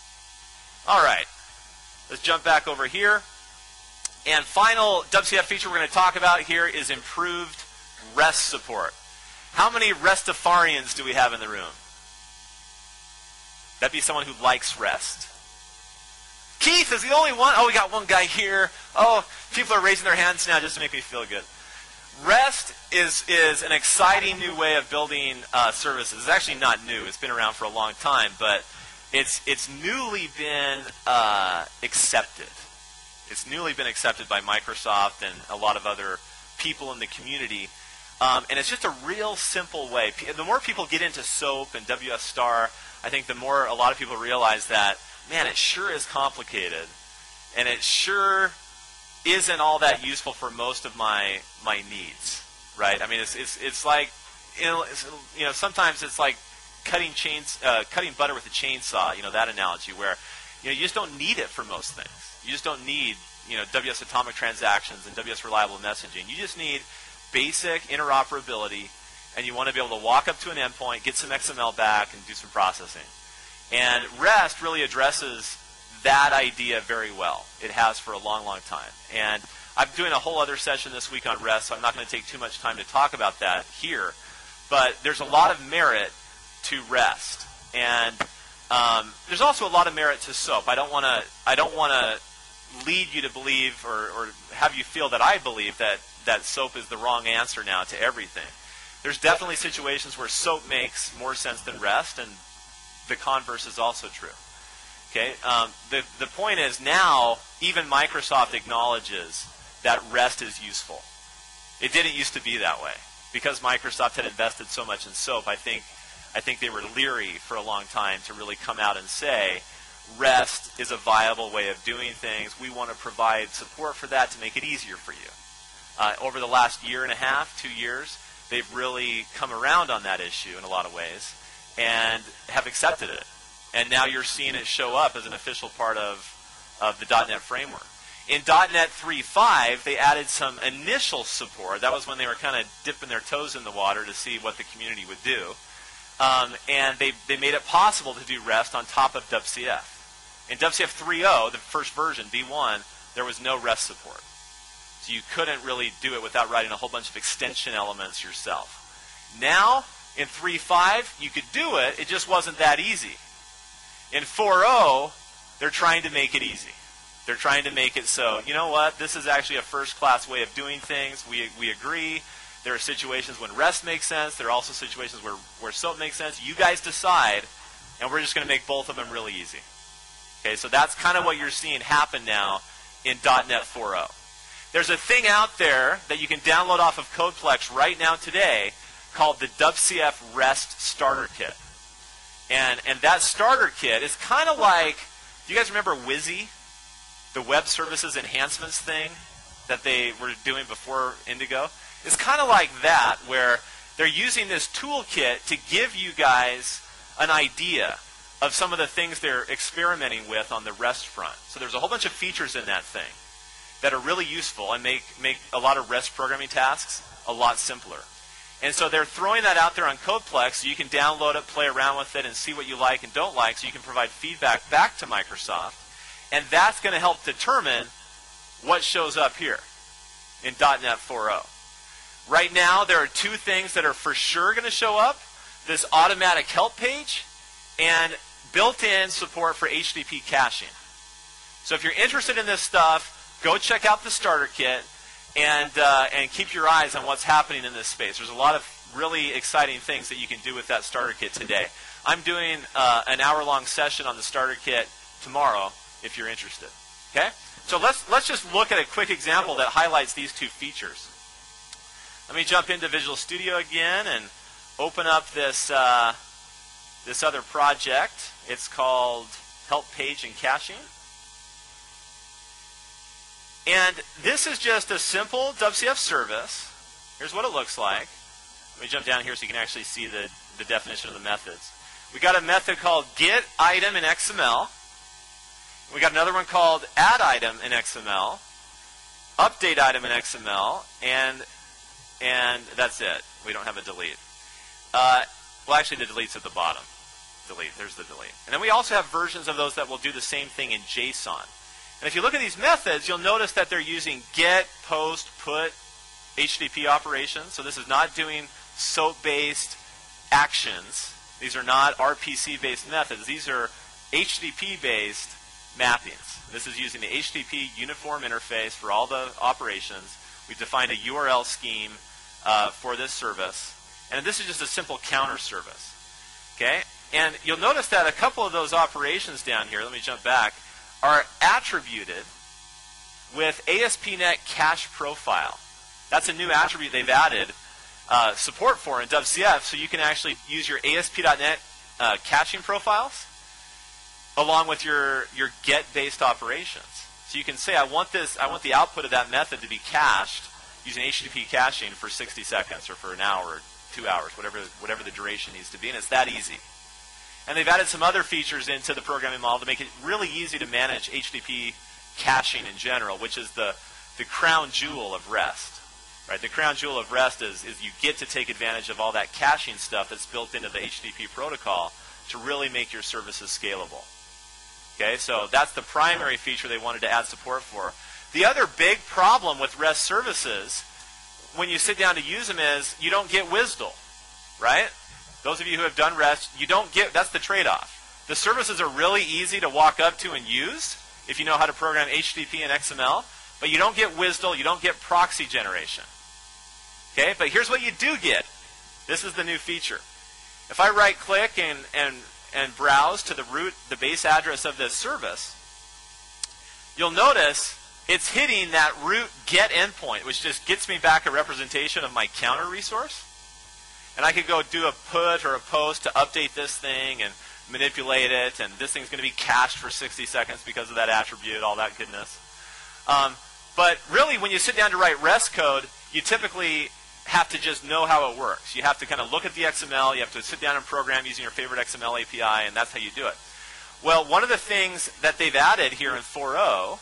[SPEAKER 1] All right. Let's jump back over here. And final W C F feature we're going to talk about here is improved REST support. How many RESTafarians do we have in the room? That'd be someone who likes REST. Keith is the only one. Oh, we got one guy here. Oh, people are raising their hands now just to make me feel good. REST is, is an exciting new way of building uh, services. It's actually not new. It's been around for a long time, but It's it's newly been uh, accepted. It's newly been accepted by Microsoft and a lot of other people in the community. Um, and it's just a real simple way. P- the more people get into SOAP and W S Star, I think the more a lot of people realize that, man, it sure is complicated. And it sure isn't all that useful for most of my my needs, right? I mean, it's it's it's like, you know, it's, you know sometimes it's like cutting chains, uh, cutting butter with a chainsaw, you know, that analogy where, you know, you just don't need it for most things. You just don't need, you know, W S atomic transactions and W S reliable messaging. You just need basic interoperability, and you want to be able to walk up to an endpoint, get some X M L back, and do some processing. And REST really addresses that idea very well. It has for a long, long time. And I'm doing a whole other session this week on REST, so I'm not going to take too much time to talk about that here. But there's a lot of merit to REST, and um, there's also a lot of merit to SOAP. I don't want to. I don't want to lead you to believe or, or have you feel that I believe that that SOAP is the wrong answer now to everything. There's definitely situations where SOAP makes more sense than REST, and the converse is also true. Okay. Um, the the point is now even Microsoft acknowledges that REST is useful. It didn't used to be that way because Microsoft had invested so much in SOAP. I think. I think they were leery for a long time to really come out and say, REST is a viable way of doing things. We want to provide support for that to make it easier for you. Uh, over the last year and a half, two years, they've really come around on that issue in a lot of ways and have accepted it. And now you're seeing it show up as an official part of, of the .NET framework. In .NET three point five, they added some initial support. That was when they were kind of dipping their toes in the water to see what the community would do. Um, and they, they made it possible to do REST on top of W C F. In W C F three point oh, the first version, V one, there was no REST support. So you couldn't really do it without writing a whole bunch of extension elements yourself. Now, in three point five, you could do it, it just wasn't that easy. In four point oh, they're trying to make it easy. They're trying to make it so, you know what, this is actually a first-class way of doing things. We, we agree. There are situations when REST makes sense. There are also situations where, where SOAP makes sense. You guys decide, and we're just going to make both of them really easy. Okay, so that's kind of what you're seeing happen now in .NET four point oh. There's a thing out there that you can download off of CodePlex right now today called the W C F REST Starter Kit. And, and that starter kit is kind of like, do you guys remember Wizzy? The web services enhancements thing that they were doing before Indigo? It's kind of like that, where they're using this toolkit to give you guys an idea of some of the things they're experimenting with on the REST front. So there's a whole bunch of features in that thing that are really useful and make, make a lot of REST programming tasks a lot simpler. And so they're throwing that out there on CodePlex so you can download it, play around with it, and see what you like and don't like so you can provide feedback back to Microsoft. And that's going to help determine what shows up here in .NET four point oh. Right now, there are two things that are for sure going to show up. This automatic help page and built-in support for H T T P caching. So if you're interested in this stuff, go check out the starter kit and, uh, and keep your eyes on what's happening in this space. There's a lot of really exciting things that you can do with that starter kit today. I'm doing uh, an hour-long session on the starter kit tomorrow if you're interested. Okay? So let's, let's just look at a quick example that highlights these two features. Let me jump into Visual Studio again and open up this, uh, this other project. It's called Help Page and Caching. And this is just a simple W C F service. Here's what it looks like. Let me jump down here so you can actually see the, the definition of the methods. We got a method called getItem in X M L. We got another one called addItem in X M L, updateItem in X M L, and and that's it. We don't have a delete. Uh, well, actually, the delete's at the bottom. Delete. There's the delete. And then we also have versions of those that will do the same thing in JSON. And if you look at these methods, you'll notice that they're using get, post, put, H T T P operations. So this is not doing SOAP-based actions. These are not R P C-based methods. These are H T T P-based mappings. This is using the H T T P uniform interface for all the operations. We've defined a U R L scheme uh, for this service. And this is just a simple counter service. Okay? And you'll notice that a couple of those operations down here, let me jump back, are attributed with A S P dot net Cache Profile. That's a new attribute they've added uh, support for in W C F, so you can actually use your A S P dot net uh, caching profiles along with your, your get-based operations. So you can say, I want this, I want the output of that method to be cached using H T T P caching for sixty seconds or for an hour or two hours, whatever, whatever the duration needs to be, and it's that easy. And they've added some other features into the programming model to make it really easy to manage H T T P caching in general, which is the, the crown jewel of REST. Right? The crown jewel of REST is, is you get to take advantage of all that caching stuff that's built into the H T T P protocol to really make your services scalable. Okay, so that's the primary feature they wanted to add support for. The other big problem with REST services when you sit down to use them is you don't get WSDL, right? Those of you who have done REST, you don't get, that's the trade-off. The services are really easy to walk up to and use if you know how to program H T T P and X M L, but you don't get WSDL, you don't get proxy generation. Okay, but here's what you do get. This is the new feature. If I right-click and, and, and browse to the root, the base address of this service, you'll notice it's hitting that root get endpoint, which just gets me back a representation of my counter resource. And I could go do a put or a post to update this thing and manipulate it, and this thing's going to be cached for sixty seconds because of that attribute, all that goodness. Um, but really, when you sit down to write REST code, you typically have to just know how it works. You have to kind of look at the X M L, you have to sit down and program using your favorite X M L A P I, and that's how you do it. Well, one of the things that they've added here in four point oh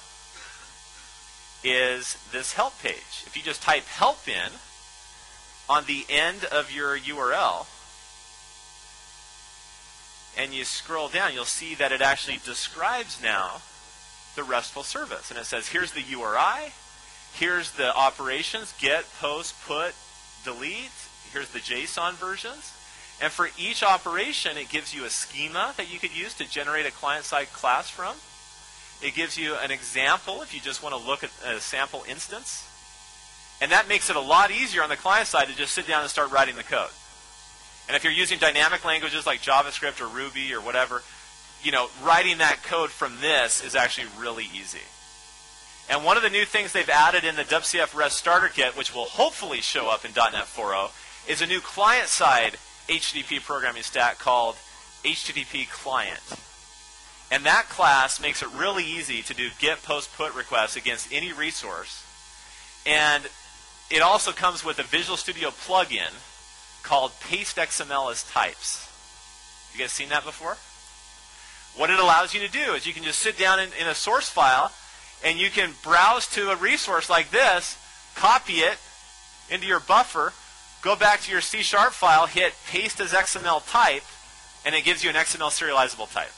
[SPEAKER 1] is this help page. If you just type help in on the end of your U R L, and you scroll down, you'll see that it actually describes now the RESTful service. And it says, here's the U R I, here's the operations, get, post, put, delete, here's the JSON versions. And for each operation, it gives you a schema that you could use to generate a client-side class from. It gives you an example if you just want to look at a sample instance. And that makes it a lot easier on the client side to just sit down and start writing the code. And if you're using dynamic languages like JavaScript or Ruby or whatever, you know, writing that code from this is actually really easy. And one of the new things they've added in the W C F REST Starter Kit, which will hopefully show up in dot net four point oh, is a new client-side H T T P programming stack called H T T P Client. And that class makes it really easy to do get, post, put requests against any resource. And it also comes with a Visual Studio plugin called Paste X M L as Types. You guys seen that before? What it allows you to do is you can just sit down in, in a source file and you can browse to a resource like this, copy it into your buffer, go back to your C sharp file, hit Paste as X M L Type, and it gives you an X M L serializable type.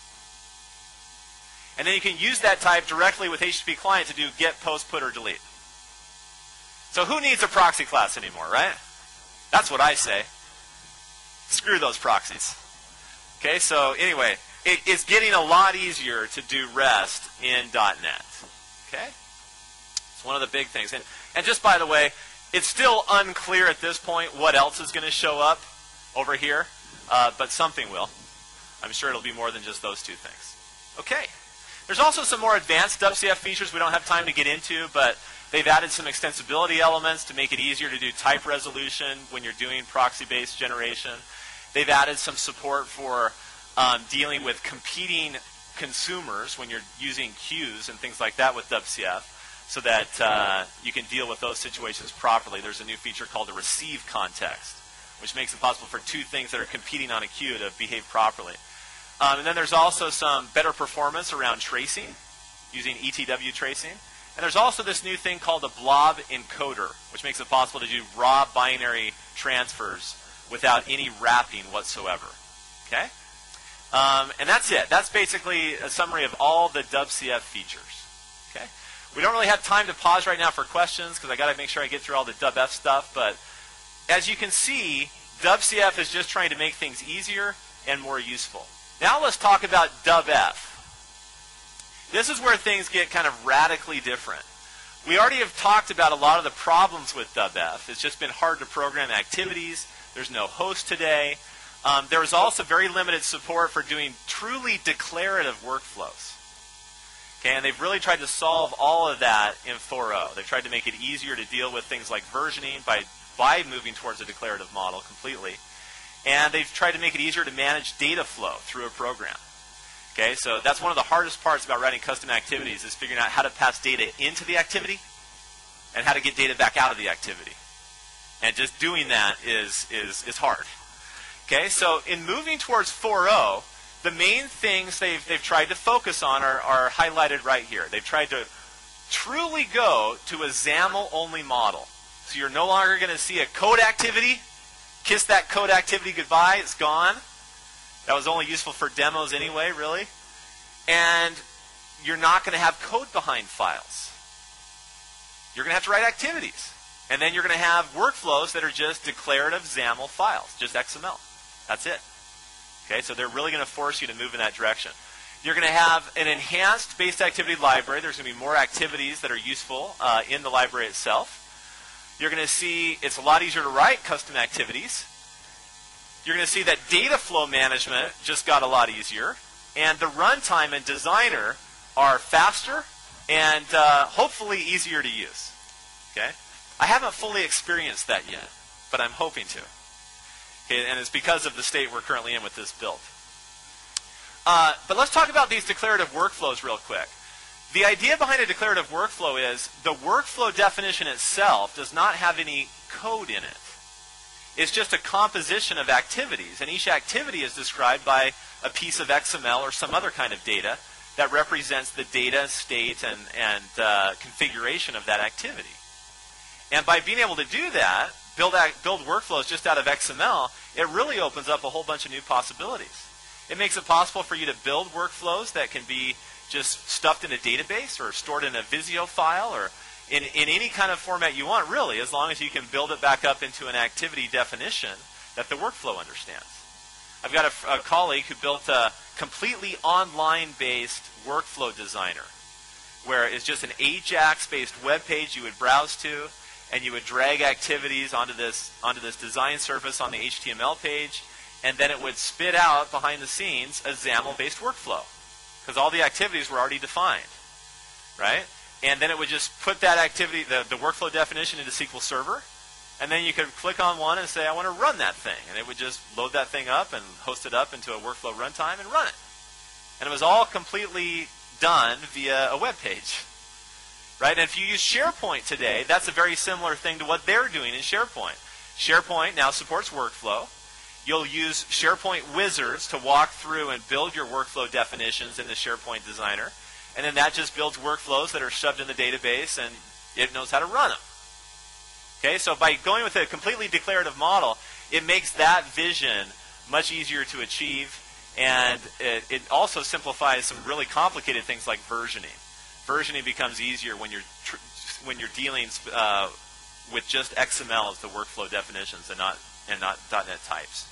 [SPEAKER 1] And then you can use that type directly with H T T P Client to do get, post, put, or delete. So who needs a proxy class anymore, right? That's what I say. Screw those proxies. Okay, so anyway, it, it's getting a lot easier to do REST in dot net. Okay? It's one of the big things. And, and just by the way, it's still unclear at this point what else is going to show up over here, uh, but something will. I'm sure it'll be more than just those two things. Okay. There's also some more advanced W C F features we don't have time to get into, but they've added some extensibility elements to make it easier to do type resolution when you're doing proxy-based generation. They've added some support for um, dealing with competing consumers when you're using queues and things like that with W C F, so that uh, you can deal with those situations properly. There's a new feature called the receive context, which makes it possible for two things that are competing on a queue to behave properly. Um, and then there's also some better performance around tracing, using E T W tracing. And there's also this new thing called the blob encoder, which makes it possible to do raw binary transfers without any wrapping whatsoever. Okay? Um, and that's it. That's basically a summary of all the W C F features. Okay? We don't really have time to pause right now for questions because I got to make sure I get through all the W F stuff. But as you can see, W C F is just trying to make things easier and more useful. Now let's talk about W F. This is where things get kind of radically different. We already have talked about a lot of the problems with W F. It's just been hard to program activities. There's no host today. Um, there is also very limited support for doing truly declarative workflows. Okay, and they've really tried to solve all of that in four point oh. They've tried to make it easier to deal with things like versioning by, by moving towards a declarative model completely. And they've tried to make it easier to manage data flow through a program. Okay, so that's one of the hardest parts about writing custom activities is figuring out how to pass data into the activity and how to get data back out of the activity. And just doing that is, is, is hard. Okay, so in moving towards four point oh, the main things they've, they've tried to focus on are, are highlighted right here. They've tried to truly go to a XAML-only model. So you're no longer going to see a code activity. Kiss that code activity goodbye. It's gone. That was only useful for demos anyway, really. And you're not going to have code behind files. You're going to have to write activities. And then you're going to have workflows that are just declarative XAML files, just X M L. That's it. Okay, so they're really going to force you to move in that direction. You're going to have an enhanced based activity library. There's going to be more activities that are useful uh, in the library itself. You're going to see it's a lot easier to write custom activities. You're going to see that data flow management just got a lot easier. And the runtime and designer are faster and uh, hopefully easier to use. Okay? I haven't fully experienced that yet, but I'm hoping to. Okay, and it's because of the state we're currently in with this build. Uh, but let's talk about these declarative workflows real quick. The idea behind a declarative workflow is the workflow definition itself does not have any code in it. It's just a composition of activities, and each activity is described by a piece of X M L or some other kind of data that represents the data, state, and, and uh, configuration of that activity. And by being able to do that, build, act, build workflows just out of X M L, it really opens up a whole bunch of new possibilities. It makes it possible for you to build workflows that can be just stuffed in a database or stored in a Visio file or in, in any kind of format you want, really, as long as you can build it back up into an activity definition that the workflow understands. I've got a, a colleague who built a completely online-based workflow designer, where it's just an Ajax-based web page you would browse to, and you would drag activities onto this onto this design surface on the H T M L page, and then it would spit out behind the scenes a XAML-based workflow, because all the activities were already defined, right? And then it would just put that activity, the, the workflow definition, into S Q L Server, and then you could click on one and say, I want to run that thing. And it would just load that thing up and host it up into a workflow runtime and run it. And it was all completely done via a web page. Right? And if you use SharePoint today, that's a very similar thing to what they're doing in SharePoint. SharePoint now supports workflow. You'll use SharePoint wizards to walk through and build your workflow definitions in the SharePoint Designer. And then that just builds workflows that are shoved in the database, and it knows how to run them. Okay, so by going with a completely declarative model, it makes that vision much easier to achieve, and it, it also simplifies some really complicated things like versioning. Versioning becomes easier when you're tr when you're dealing uh, with just X M L as the workflow definitions and not and not .NET types.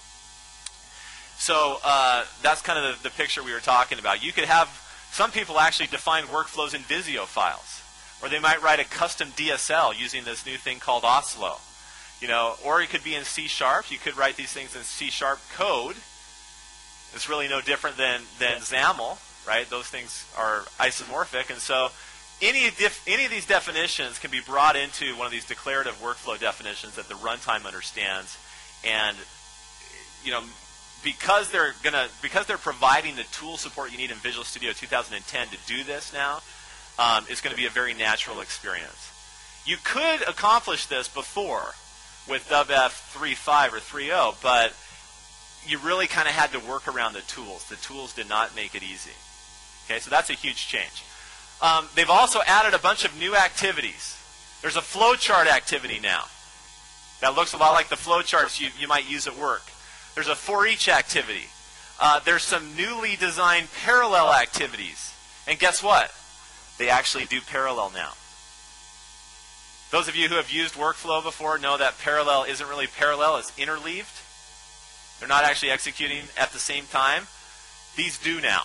[SPEAKER 1] So uh, that's kind of the, the picture we were talking about. You could have some people actually define workflows in Visio files. Or they might write a custom D S L using this new thing called Oslo. You know, or it could be in C sharp. You could write these things in C sharp code. It's really no different than, than XAML, right? Those things are isomorphic. And so any, dif any of these definitions can be brought into one of these declarative workflow definitions that the runtime understands. And, you know, because they're gonna because they're providing the tool support you need in Visual Studio two thousand ten to do this now, Um, it's going to be a very natural experience. You could accomplish this before with W three point five or three point oh, but you really kind of had to work around the tools. The tools did not make it easy. Okay, so that's a huge change. Um, they've also added a bunch of new activities. There's a flowchart activity now that looks a lot like the flowcharts you, you might use at work. There's a for each activity. Uh, there's some newly designed parallel activities. And guess what? They actually do parallel now. Those of you who have used workflow before know that parallel isn't really parallel, it's interleaved. They're not actually executing at the same time. These do now.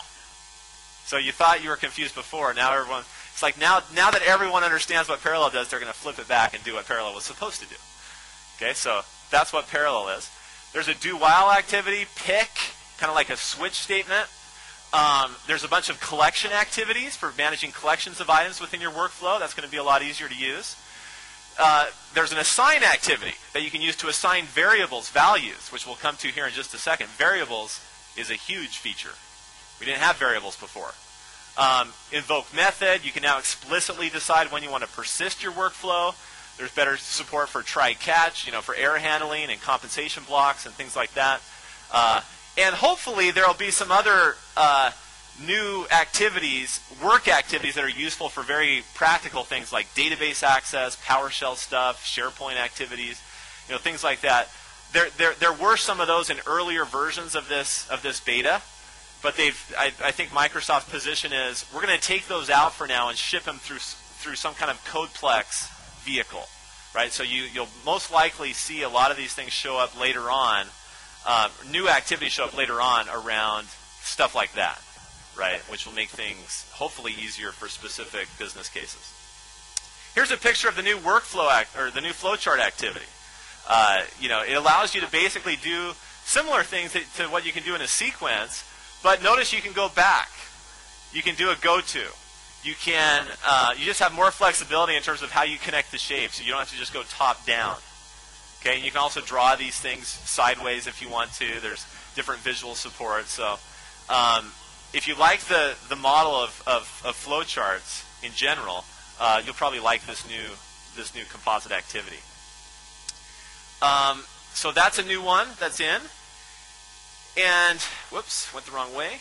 [SPEAKER 1] So you thought you were confused before. Now everyone, it's like now, now that everyone understands what parallel does, they're going to flip it back and do what parallel was supposed to do. Okay, so that's what parallel is. There's a do while activity, pick, kind of like a switch statement. Um, there's a bunch of collection activities for managing collections of items within your workflow. That's going to be a lot easier to use. Uh, there's an assign activity that you can use to assign variables values, which we'll come to here in just a second. Variables is a huge feature. We didn't have variables before. Um, invoke method. You can now explicitly decide when you want to persist your workflow. There's better support for try-catch, you know, for error handling and compensation blocks and things like that. Uh, and hopefully there will be some other uh, new activities, work activities that are useful for very practical things like database access, PowerShell stuff, SharePoint activities, you know, things like that. There, there, there were some of those in earlier versions of this of this beta, but they've. I, I think Microsoft's position is we're going to take those out for now and ship them through through some kind of CodePlex vehicle, right? So you, you'll most likely see a lot of these things show up later on. Uh, new activities show up later on around stuff like that, right? Which will make things hopefully easier for specific business cases. Here's a picture of the new workflow act or the new flowchart activity. Uh, you know, it allows you to basically do similar things to, to what you can do in a sequence, but notice you can go back. You can do a go-to. You can, uh, you just have more flexibility in terms of how you connect the shapes. So you don't have to just go top down. Okay, and you can also draw these things sideways if you want to. There's different visual support. So um, if you like the, the model of, of, of flowcharts in general, uh, you'll probably like this new, this new composite activity. Um, so that's a new one that's in. And, whoops, went the wrong way.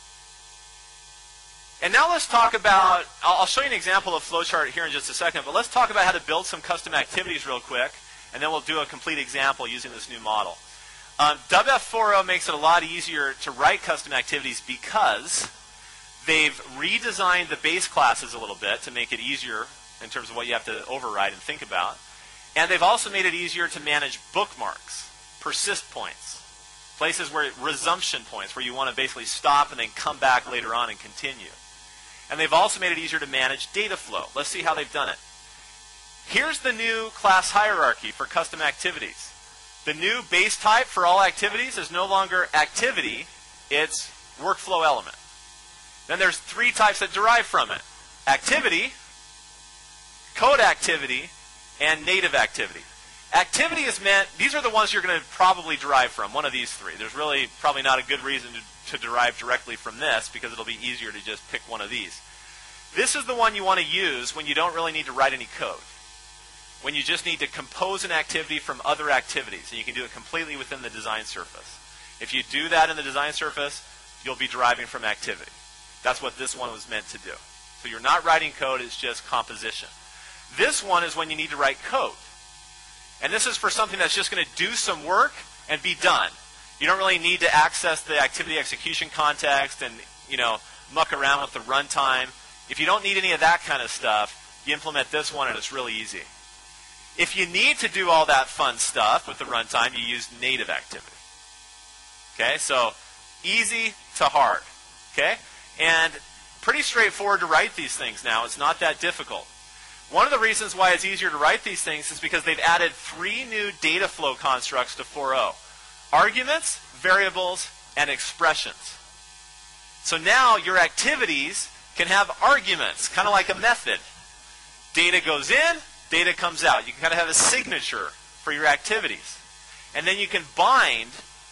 [SPEAKER 1] And now let's talk about, I'll show you an example of flowchart here in just a second, but let's talk about how to build some custom activities real quick, and then we'll do a complete example using this new model. Um, W F four point oh makes it a lot easier to write custom activities because they've redesigned the base classes a little bit to make it easier in terms of what you have to override and think about. And they've also made it easier to manage bookmarks, persist points, places where resumption points, where you want to basically stop and then come back later on and continue. And they've also made it easier to manage data flow. Let's see how they've done it. Here's the new class hierarchy for custom activities. The new base type for all activities is no longer activity, it's workflow element. Then there's three types that derive from it. Activity, code activity, and native activity. Activity is meant, these are the ones you're going to probably derive from, one of these three. There's really probably not a good reason to, to derive directly from this because it'll be easier to just pick one of these. This is the one you want to use when you don't really need to write any code. When you just need to compose an activity from other activities, and you can do it completely within the design surface. If you do that in the design surface, you'll be deriving from activity. That's what this one was meant to do. So you're not writing code, it's just composition. This one is when you need to write code. And this is for something that's just going to do some work and be done. You don't really need to access the activity execution context and, you know, muck around with the runtime. If you don't need any of that kind of stuff, you implement this one and it's really easy. If you need to do all that fun stuff with the runtime, you use native activity. Okay, so easy to hard. Okay, and pretty straightforward to write these things now. It's not that difficult. One of the reasons why it's easier to write these things is because they've added three new data flow constructs to four point oh. Arguments, variables, and expressions. So now your activities can have arguments, kind of like a method. Data goes in, data comes out. You can kind of have a signature for your activities. And then you can bind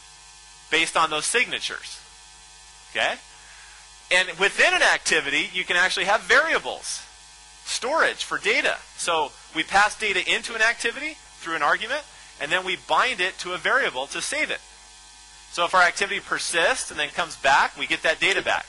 [SPEAKER 1] based on those signatures. Okay? And within an activity, you can actually have variables. Storage for data. So we pass data into an activity through an argument, and then we bind it to a variable to save it. So if our activity persists and then comes back, we get that data back.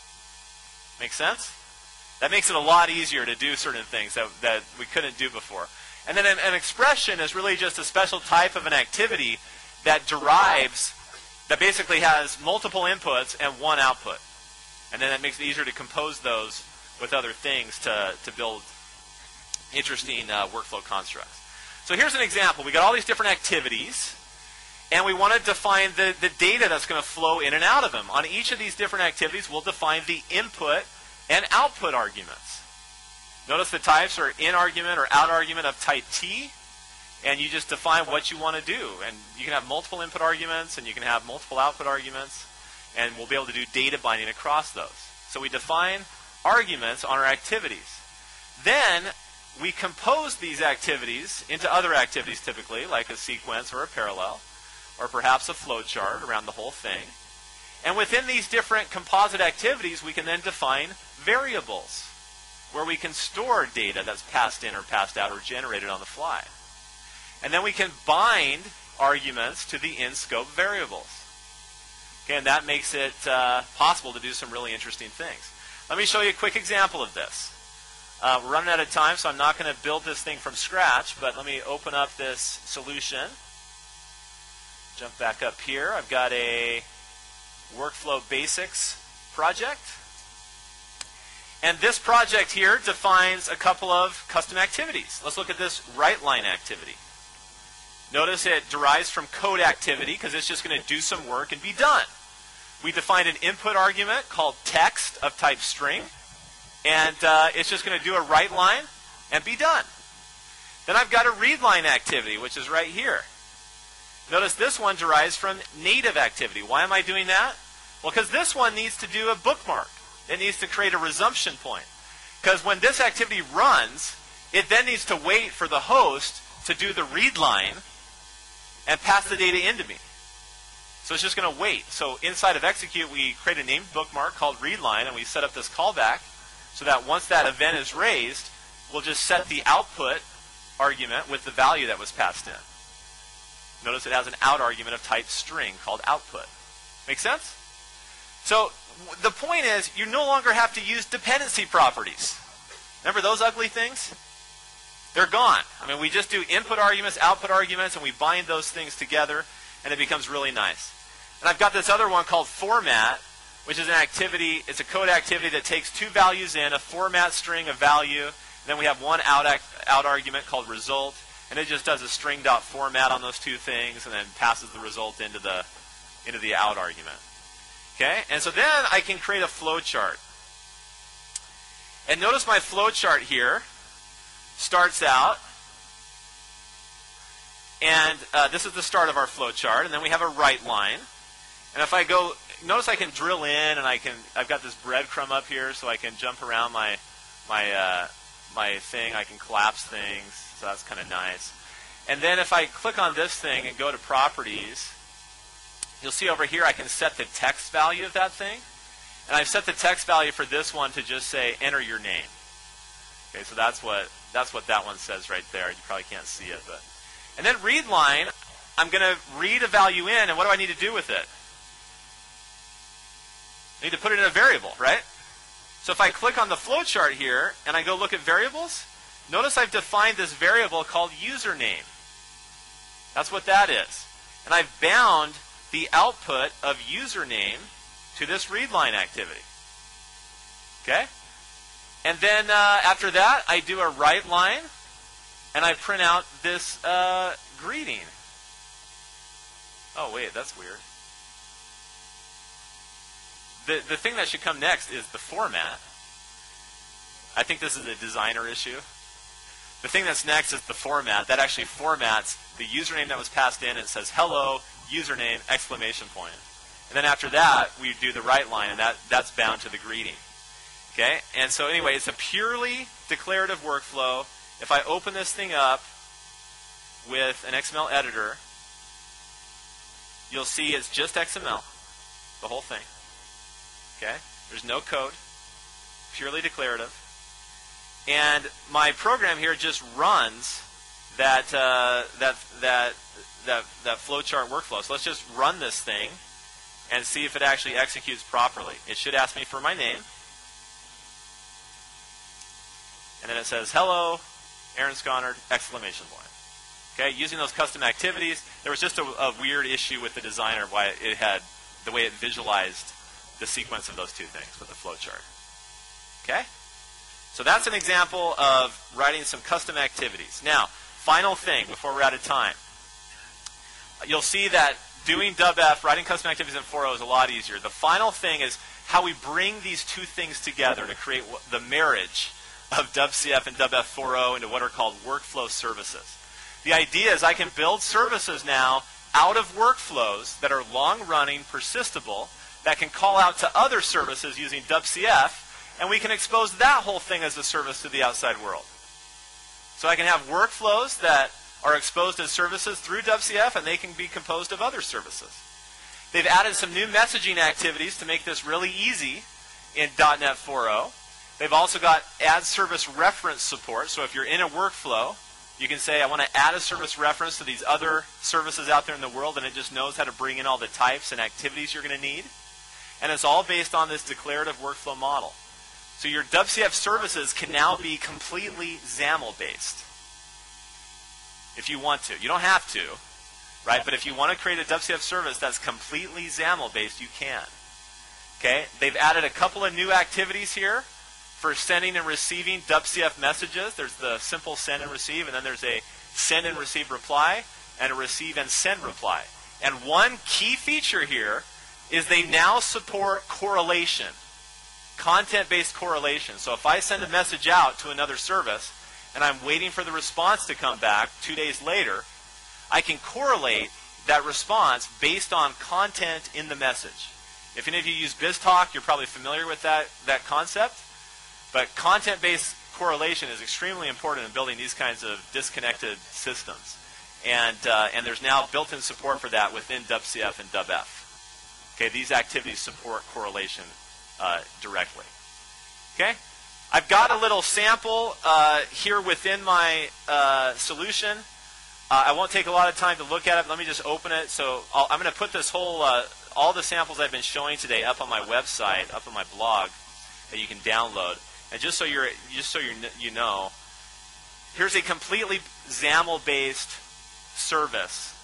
[SPEAKER 1] Make sense? That makes it a lot easier to do certain things that, that we couldn't do before. And then an, an expression is really just a special type of an activity that derives, that basically has multiple inputs and one output. And then that makes it easier to compose those with other things to, to build interesting uh, workflow constructs. So here's an example. We got all these different activities, and we want to define the, the data that's going to flow in and out of them. On each of these different activities, we'll define the input and output arguments. Notice the types are in argument or out argument of type T, and you just define what you want to do. And you can have multiple input arguments, and you can have multiple output arguments, and we'll be able to do data binding across those. So we define arguments on our activities. Then we compose these activities into other activities typically, like a sequence or a parallel, or perhaps a flowchart around the whole thing. And within these different composite activities, we can then define variables, where we can store data that's passed in or passed out or generated on the fly. And then we can bind arguments to the in-scope variables. Okay, and that makes it uh, possible to do some really interesting things. Let me show you a quick example of this. Uh, we're running out of time, so I'm not going to build this thing from scratch, but let me open up this solution. Jump back up here. I've got a Workflow Basics project. And this project here defines a couple of custom activities. Let's look at this write line activity. Notice it derives from code activity because it's just going to do some work and be done. We defined an input argument called text of type string, and uh, it's just going to do a write line and be done. Then I've got a read line activity, which is right here. Notice this one derives from native activity. Why am I doing that? Well, because this one needs to do a bookmark. It needs to create a resumption point. Because when this activity runs, it then needs to wait for the host to do the read line and pass the data into me. So it's just going to wait. So inside of execute, we create a named bookmark called readline, and we set up this callback so that once that event is raised, we'll just set the output argument with the value that was passed in. Notice it has an out argument of type string called output. Make sense? So the point is, you no longer have to use dependency properties. Remember those ugly things? They're gone. I mean, we just do input arguments, output arguments, and we bind those things together. and it becomes really nice. And I've got this other one called format, which is an activity, it's a code activity that takes two values in, a format string, a value, and then we have one out, out argument called result, and it just does a string.format on those two things and then passes the result into the, into the out argument. Okay? And so then I can create a flowchart. And notice my flowchart here starts out, and uh, this is the start of our flowchart, and then we have a write line. And if I go, notice I can drill in, and I can, I've got this breadcrumb up here, so I can jump around my, my, uh, my thing. I can collapse things, so that's kind of nice. And then if I click on this thing and go to properties, you'll see over here I can set the text value of that thing. And I've set the text value for this one to just say enter your name. Okay, so that's what that's what that one says right there. You probably can't see it, but and then read line, I'm going to read a value in, and what do I need to do with it? I need to put it in a variable, right? So if I click on the flowchart here and I go look at variables, notice I've defined this variable called username. That's what that is. And I've bound the output of username to this readline activity. Okay? And then uh, after that, I do a write line, and I print out this uh, greeting. Oh, wait, that's weird. The, the thing that should come next is the format. I think this is a designer issue. The thing that's next is the format. That actually formats the username that was passed in. It says, hello, username, exclamation point. And then after that, we do the write line, and that, that's bound to the greeting. Okay? And so anyway, it's a purely declarative workflow. If I open this thing up with an X M L editor, you'll see it's just X M L, the whole thing. Okay? There's no code, purely declarative. And my program here just runs that uh, that that that that flowchart workflow. So let's just run this thing and see if it actually executes properly. It should ask me for my name. And then it says, hello, Aaron Sconard, exclamation point. Okay, using those custom activities, there was just a, a weird issue with the designer why it had, the way it visualized the sequence of those two things with the flowchart. Okay? So that's an example of writing some custom activities. Now, final thing before we're out of time. You'll see that doing dubf, writing custom activities in four point oh is a lot easier. The final thing is how we bring these two things together to create the marriage of dubcf and dubf four point oh into what are called workflow services. The idea is I can build services now out of workflows that are long-running, persistable, that can call out to other services using dubcf, and we can expose that whole thing as a service to the outside world. So I can have workflows that are exposed as services through dubcf, and they can be composed of other services. They've added some new messaging activities to make this really easy in .NET four point oh. They've also got add service reference support. So if you're in a workflow, you can say, I want to add a service reference to these other services out there in the world, and it just knows how to bring in all the types and activities you're going to need. And it's all based on this declarative workflow model. So your dubcf services can now be completely XAML-based. If you want to. You don't have to, right? But if you want to create a dubcf service that's completely XAML-based, you can. Okay? They've added a couple of new activities here for sending and receiving dubcf messages. There's the simple send and receive, and then there's a send and receive reply, and a receive and send reply. And one key feature here is they now support correlation, content-based correlation. So if I send a message out to another service, and I'm waiting for the response to come back two days later, I can correlate that response based on content in the message. If any of you use BizTalk, you're probably familiar with that, that concept. But content-based correlation is extremely important in building these kinds of disconnected systems. And, uh, and there's now built-in support for that within dubcf and dubf. Okay, these activities support correlation uh, directly. Okay? I've got a little sample uh, here within my uh, solution. Uh, I won't take a lot of time to look at it. Let me just open it. So I'll, I'm going to put this whole, uh, all the samples I've been showing today up on my website, up on my blog that you can download. And just so you're, just so you you know, here's a completely XAML-based service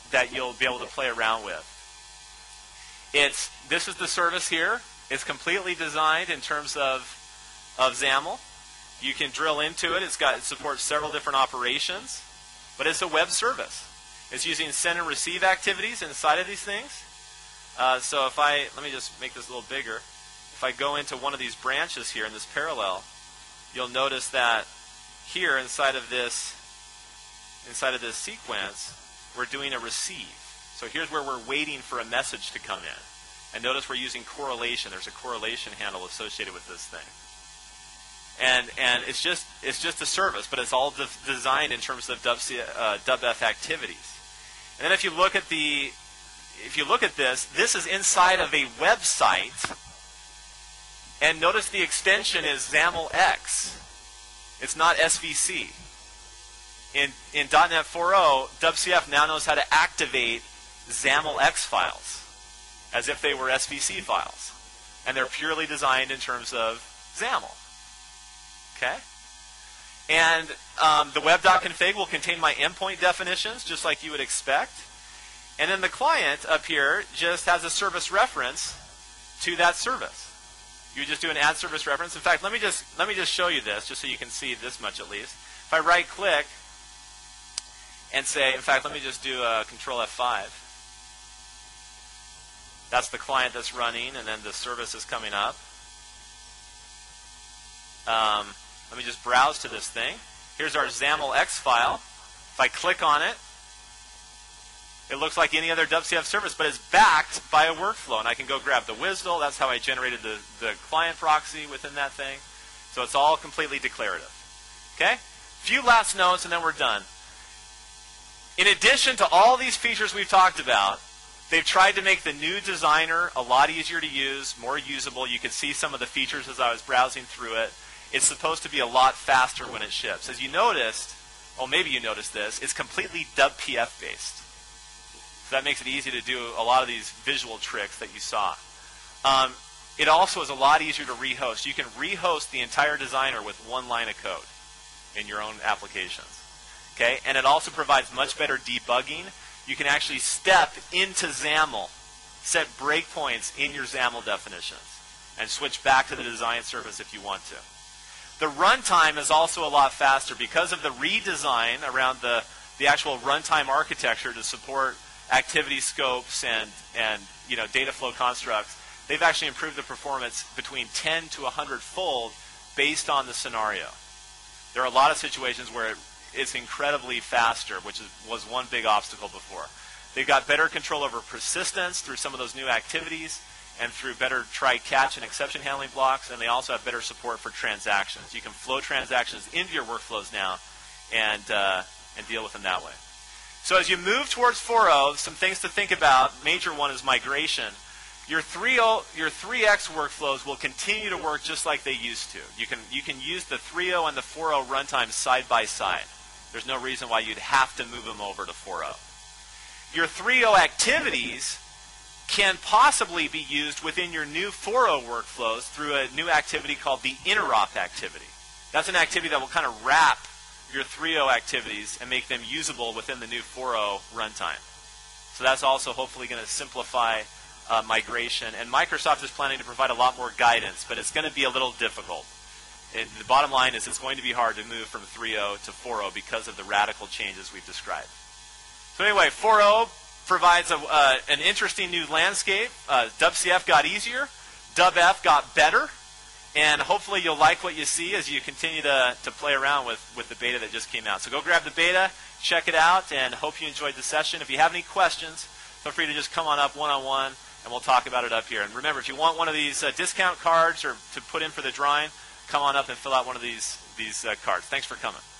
[SPEAKER 1] that you'll be able to play around with. It's this is the service here. It's completely designed in terms of of XAML. You can drill into it. It's got it supports several different operations, but it's a web service. It's using send and receive activities inside of these things. Uh, so if I let me just make this a little bigger. If I go into one of these branches here in this parallel, you'll notice that here inside of this inside of this sequence, we're doing a receive. So here's where we're waiting for a message to come in. And notice we're using correlation. There's a correlation handle associated with this thing. And and it's just it's just a service, but it's all de designed in terms of W C, uh, W F activities. And then if you look at the if you look at this, this is inside of a website. And notice the extension is XAML-X. It's not S V C. In in .NET four point oh, W C F now knows how to activate XAML-X files as if they were S V C files, and they're purely designed in terms of XAML. Okay, and um, the web.config will contain my endpoint definitions, just like you would expect, and then the client up here just has a service reference to that service. You just do an add service reference. In fact, let me just let me just show you this, just so you can see this much at least. If I right click and say, in fact, let me just do a Control F five. That's the client that's running, and then the service is coming up. Um, let me just browse to this thing. Here's our XAML-X file. If I click on it, it looks like any other W C F service, but it's backed by a workflow. And I can go grab the W S D L. That's how I generated the, the client proxy within that thing. So it's all completely declarative. Okay? A few last notes, and then we're done. In addition to all these features we've talked about, they've tried to make the new designer a lot easier to use, more usable. You could see some of the features as I was browsing through it. It's supposed to be a lot faster when it ships. As you noticed, well, maybe you noticed this, it's completely W P F based. So that makes it easy to do a lot of these visual tricks that you saw. Um, it also is a lot easier to rehost. You can rehost the entire designer with one line of code in your own applications. Okay? And it also provides much better debugging. You can actually step into XAML, set breakpoints in your XAML definitions, and switch back to the design service if you want to. The runtime is also a lot faster because of the redesign around the, the actual runtime architecture to support activity scopes and, and you know, data flow constructs. They've actually improved the performance between ten to one hundred fold based on the scenario. There are a lot of situations where it, it's incredibly faster, which is, was one big obstacle before. They've got better control over persistence through some of those new activities and through better try, catch, and exception handling blocks, and they also have better support for transactions. You can flow transactions into your workflows now and, uh, and deal with them that way. So as you move towards four point oh, some things to think about. Major one is migration. Your three point oh, your three X workflows will continue to work just like they used to. You can, you can use the three point oh and the four point oh runtime side by side. There's no reason why you'd have to move them over to four point oh. Your three point oh activities can possibly be used within your new four point oh workflows through a new activity called the interop activity. That's an activity that will kind of wrap your three point oh activities and make them usable within the new four point oh runtime. So that's also hopefully going to simplify uh, migration. And Microsoft is planning to provide a lot more guidance, but it's going to be a little difficult. It, the bottom line is it's going to be hard to move from three point oh to four point oh because of the radical changes we've described. So anyway, four point oh provides a, uh, an interesting new landscape. Uh, W C F got easier. W F got better. And hopefully you'll like what you see as you continue to, to play around with, with the beta that just came out. So go grab the beta, check it out, and hope you enjoyed the session. If you have any questions, feel free to just come on up one-on-one, and we'll talk about it up here. And remember, if you want one of these uh, discount cards or to put in for the drawing, come on up and fill out one of these, these uh, cards. Thanks for coming.